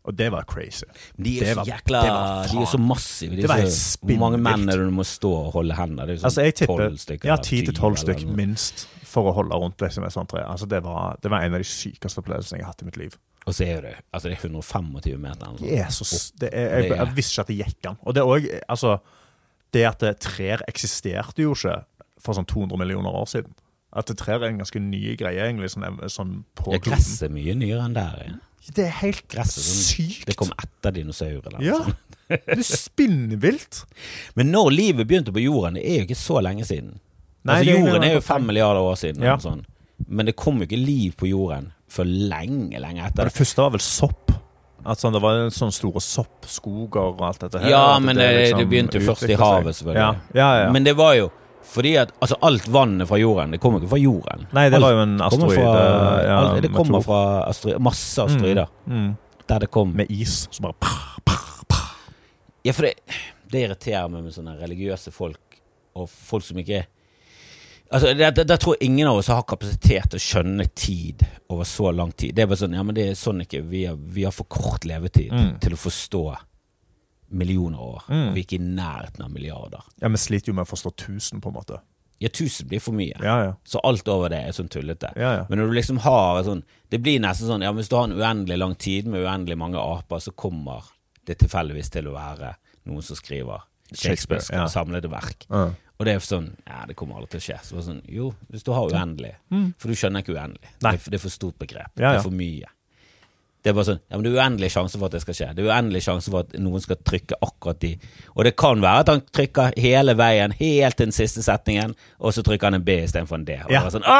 Og det var crazy. De er så jækla, de er så massive. Det var hvor mange menn er det du må stå og holde hender? Det er sånn jeg tipper 12 stykker. Ja, 10-12 stykker minst for å holde rundt liksom et sånt tre. Altså det var en av de sykeste opplevelsene jeg har hatt i mitt liv. Og så er det, altså det er 125 meter. Jesus, jeg visste ikke at det gikk an. Og det er også, altså, det at trær eksisterte jo ikke for sånn 200 millioner år siden. At trær er en ganske ny greie, egentlig, sånn på kloden. Gress er mye nyere enn der, ja. Det er helt sykt. Det kom etter dinosaurer. Ja, det er spinnvilt. Men når livet begynte på jorden, det er jo ikke så lenge siden. Nei, altså jorden er jo 5 milliarder år siden. Ja. Sånn. Men det kom jo ikke liv på jorden for lenge etter. Men det første var vel sopp. Altså, det var en sånn store soppskoger og alt dette her. Ja, men det begynte jo først i havet, selvfølgelig. Ja. Men det var jo fordi at altså, alt vannet fra jorden, det kommer ikke fra jorden. Nei, det var jo en asteroide. Det kommer fra masse asteroider. Der det kom med is som bare Ja, for det irriterer meg med sånne religiøse folk og folk som ikke altså, der tror jeg ingen av oss har kapasitet til å skjønne tid over så lang tid. Det er bare sånn, ja, men det er sånn ikke vi har for kort levetid til å forstå millioner år, og vi er ikke i nærheten av milliarder. Ja, men sliter jo med å forstå 1000 på en måte. Ja, 1000 blir for mye. Ja. Så alt over det er sånn tullete. Ja. Men når du liksom har sånn, det blir nesten sånn, ja, hvis du har en uendelig lang tid med uendelig mange aper, så kommer det tilfeldigvis til å være noen som skriver Shakespeares samlede verk. Og det er sånn, ja, det kommer aldri til å skje. Så det er sånn, jo, hvis du har uendelig, for du skjønner ikke uendelig. Det er for stort begrep. Det er for mye. Det er bare sånn, ja, men det er uendelig sjanse for at det skal skje. Det er uendelig sjanse for at noen skal trykke akkurat de. Og det kan være at han trykker hele veien, helt til den siste setningen, og så trykker han en B i stedet for en D. Og det var sånn,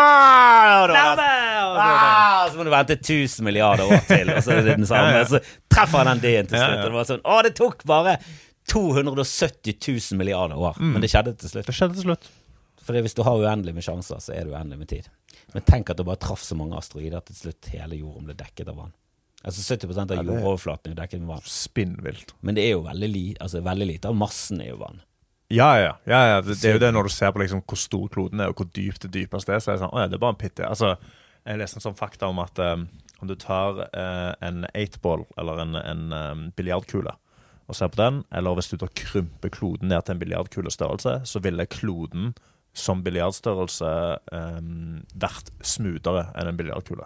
så må du vente 1000 milliarder år til, og så er det den samme. Så treffer han den D-en til slutt. Og det var sånn, det tok bare 270 000 milliarder år. Men det skjedde til slutt. Det skjedde til slutt. For hvis du har uendelig med sjanser, så er det uendelig med tid. Men tenk at det bare traff så mange asteroider til slutt hele jorden ble dekket av vann. Altså 70% av jordoverflaten er dekket med vann. Spinnvilt. Men det er jo veldig lite av massen er jo vann. Ja. Det er jo det når du ser på liksom hvor stor kloden er, og hvor dypt det dypeste er, så er det sånn, det er bare en pitte. Altså, jeg leste en sånn fakta om at om du tar en 8-ball, eller en biljardkule, og ser på den, eller hvis du da krymper kloden ned til en biljardkulestørrelse, så ville kloden som biljardstørrelse vært smoothere enn en biljardkule.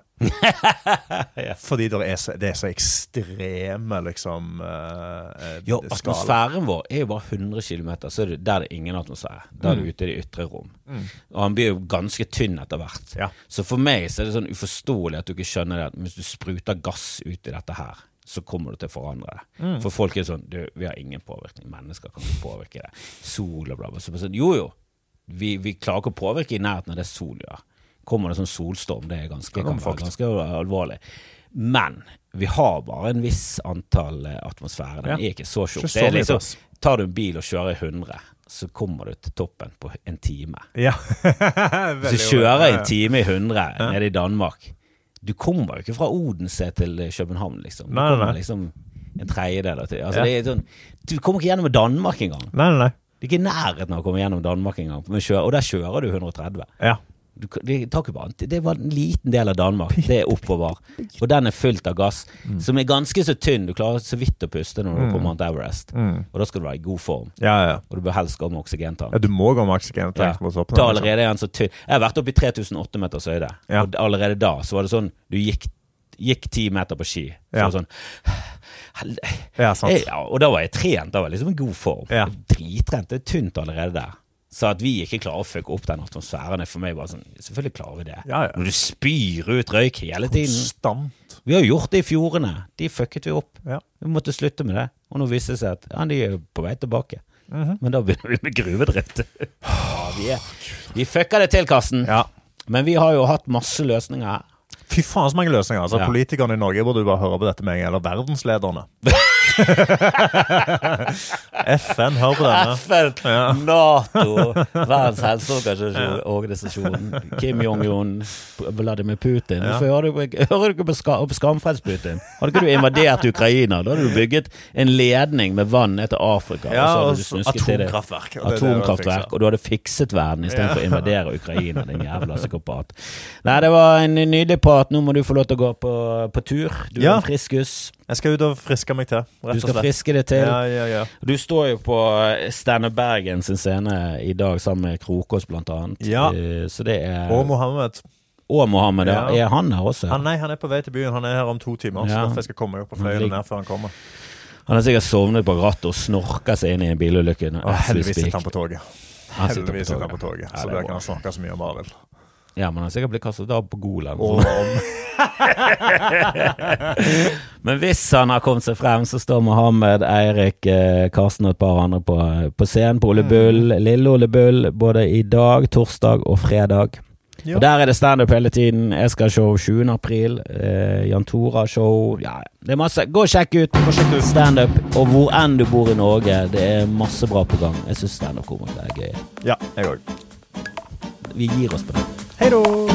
Fordi det er så ekstreme liksom jo, atmosfæren vår er jo bare 100 kilometer, så er det, der er det ingen atmosfære. Der er det ute i det ytre rom. Og han blir jo ganske tynn etter hvert. Så for meg så er det sånn uforståelig at du ikke skjønner det, at hvis du spruter gass ut i dette her, så kommer du til å forandre det. For folk er sånn, vi har ingen påvirkning, mennesker kan ikke påvirke det. Sol og bla bla. Så sånn, jo. Vi klarer ikke å påvirke i nærheten av det sol gjør. Kommer det sånn solstorm, det er ganske alvorlig. Men vi har bare en viss antall atmosfære. Den er ikke så tjukk. Det er liksom, tar du en bil og kjører 100, så kommer du til toppen på en time. Hvis du kjører en time i 100 nede i Danmark, du kommer jo ikke fra Odense til København, liksom. Du kommer liksom en tredjedel til. Altså, det er sånn, du kommer ikke gjennom Danmark engang. Nei. Det er ikke nærheten av å komme gjennom Danmark en gang, og der kjører du 130. Ja. Det er bare en liten del av Danmark, det er oppover, og den er fylt av gass, som er ganske så tynn, du klarer så vidt å puste når du er på Mount Everest, og da skal du være i god form, og du bør helst gå med oksygentank. Ja, du må gå med oksygentank. Da allerede er den så tynn. Jeg har vært oppe i 3008 meters høyde, og allerede da så var det sånn, du gikk 10 meter på ski, så var det sånn og da var jeg trent, da var jeg liksom en god form. Drittrent, det er tynt allerede der. Så at vi ikke klarer å fucke opp den atmosfæren er for meg bare sånn, selvfølgelig klarer vi det. Når du spyr ut røyk hele tiden. Konstant. Vi har gjort det i fjordene, de fucket vi opp. Vi måtte slutte med det, og nå viser det seg at de er på vei tilbake. Men da begynner vi med gruvedrift. Vi fucker det til, Karsten. Men vi har jo hatt masse løsninger her. Fy faen så mange løsninger. Altså, politikerne i Norge burde jo bare høre på dette med en, eller verdenslederne. FN, hør på denne. FN, NATO, Verdens helseorganisasjon, Kim Jong-un, Vladimir Putin. Hører du ikke på Skamfreds-Putin? Hadde ikke du invadert Ukraina? Da hadde du bygget en ledning med vann ned til Afrika. Atomkraftverk. Og du hadde fikset verden i stedet for å invadere Ukraina, din jævla psykopat. Nei, det var en nydelig prat. Nå må du få lov til å gå på tur. Du er en friskus. Jeg skal ut og friske meg til, rett og slett. Du skal friske det til. Ja. Du står jo på Stand Up Bergen sin scene i dag sammen med Krokås blant annet. Ja, så det og Mohammed. Og Mohammed, ja. Er han her også? Nei, han er på vei til byen. Han er her om 2 timer, så derfor jeg skal komme opp på fløyen nær før han kommer. Han har sikkert sovnet på rattet og snorket seg inn i en bilulykke. Heldigvis sitter han på toget. Så der kan han snakke så mye om hva vil. Ja, men han har sikkert blitt kastet av på Golan. Men hvis han har kommet seg frem, så står Mohammed, Eirik, Karsten og et par andre på scenen på Ole Bull, Lille Ole Bull, både i dag, torsdag og fredag. Ja. Og der er det stand-up hele tiden. Jeg skal ha show 20. april, Jan Tora show. Ja, det er masse. Gå og sjekk ut stand-up, og hvor enn du bor i Norge, det er masse bra på gang. Jeg synes stand-up kommer, det er gøy. Ja, jeg også. Vi gir oss på det. Hei då!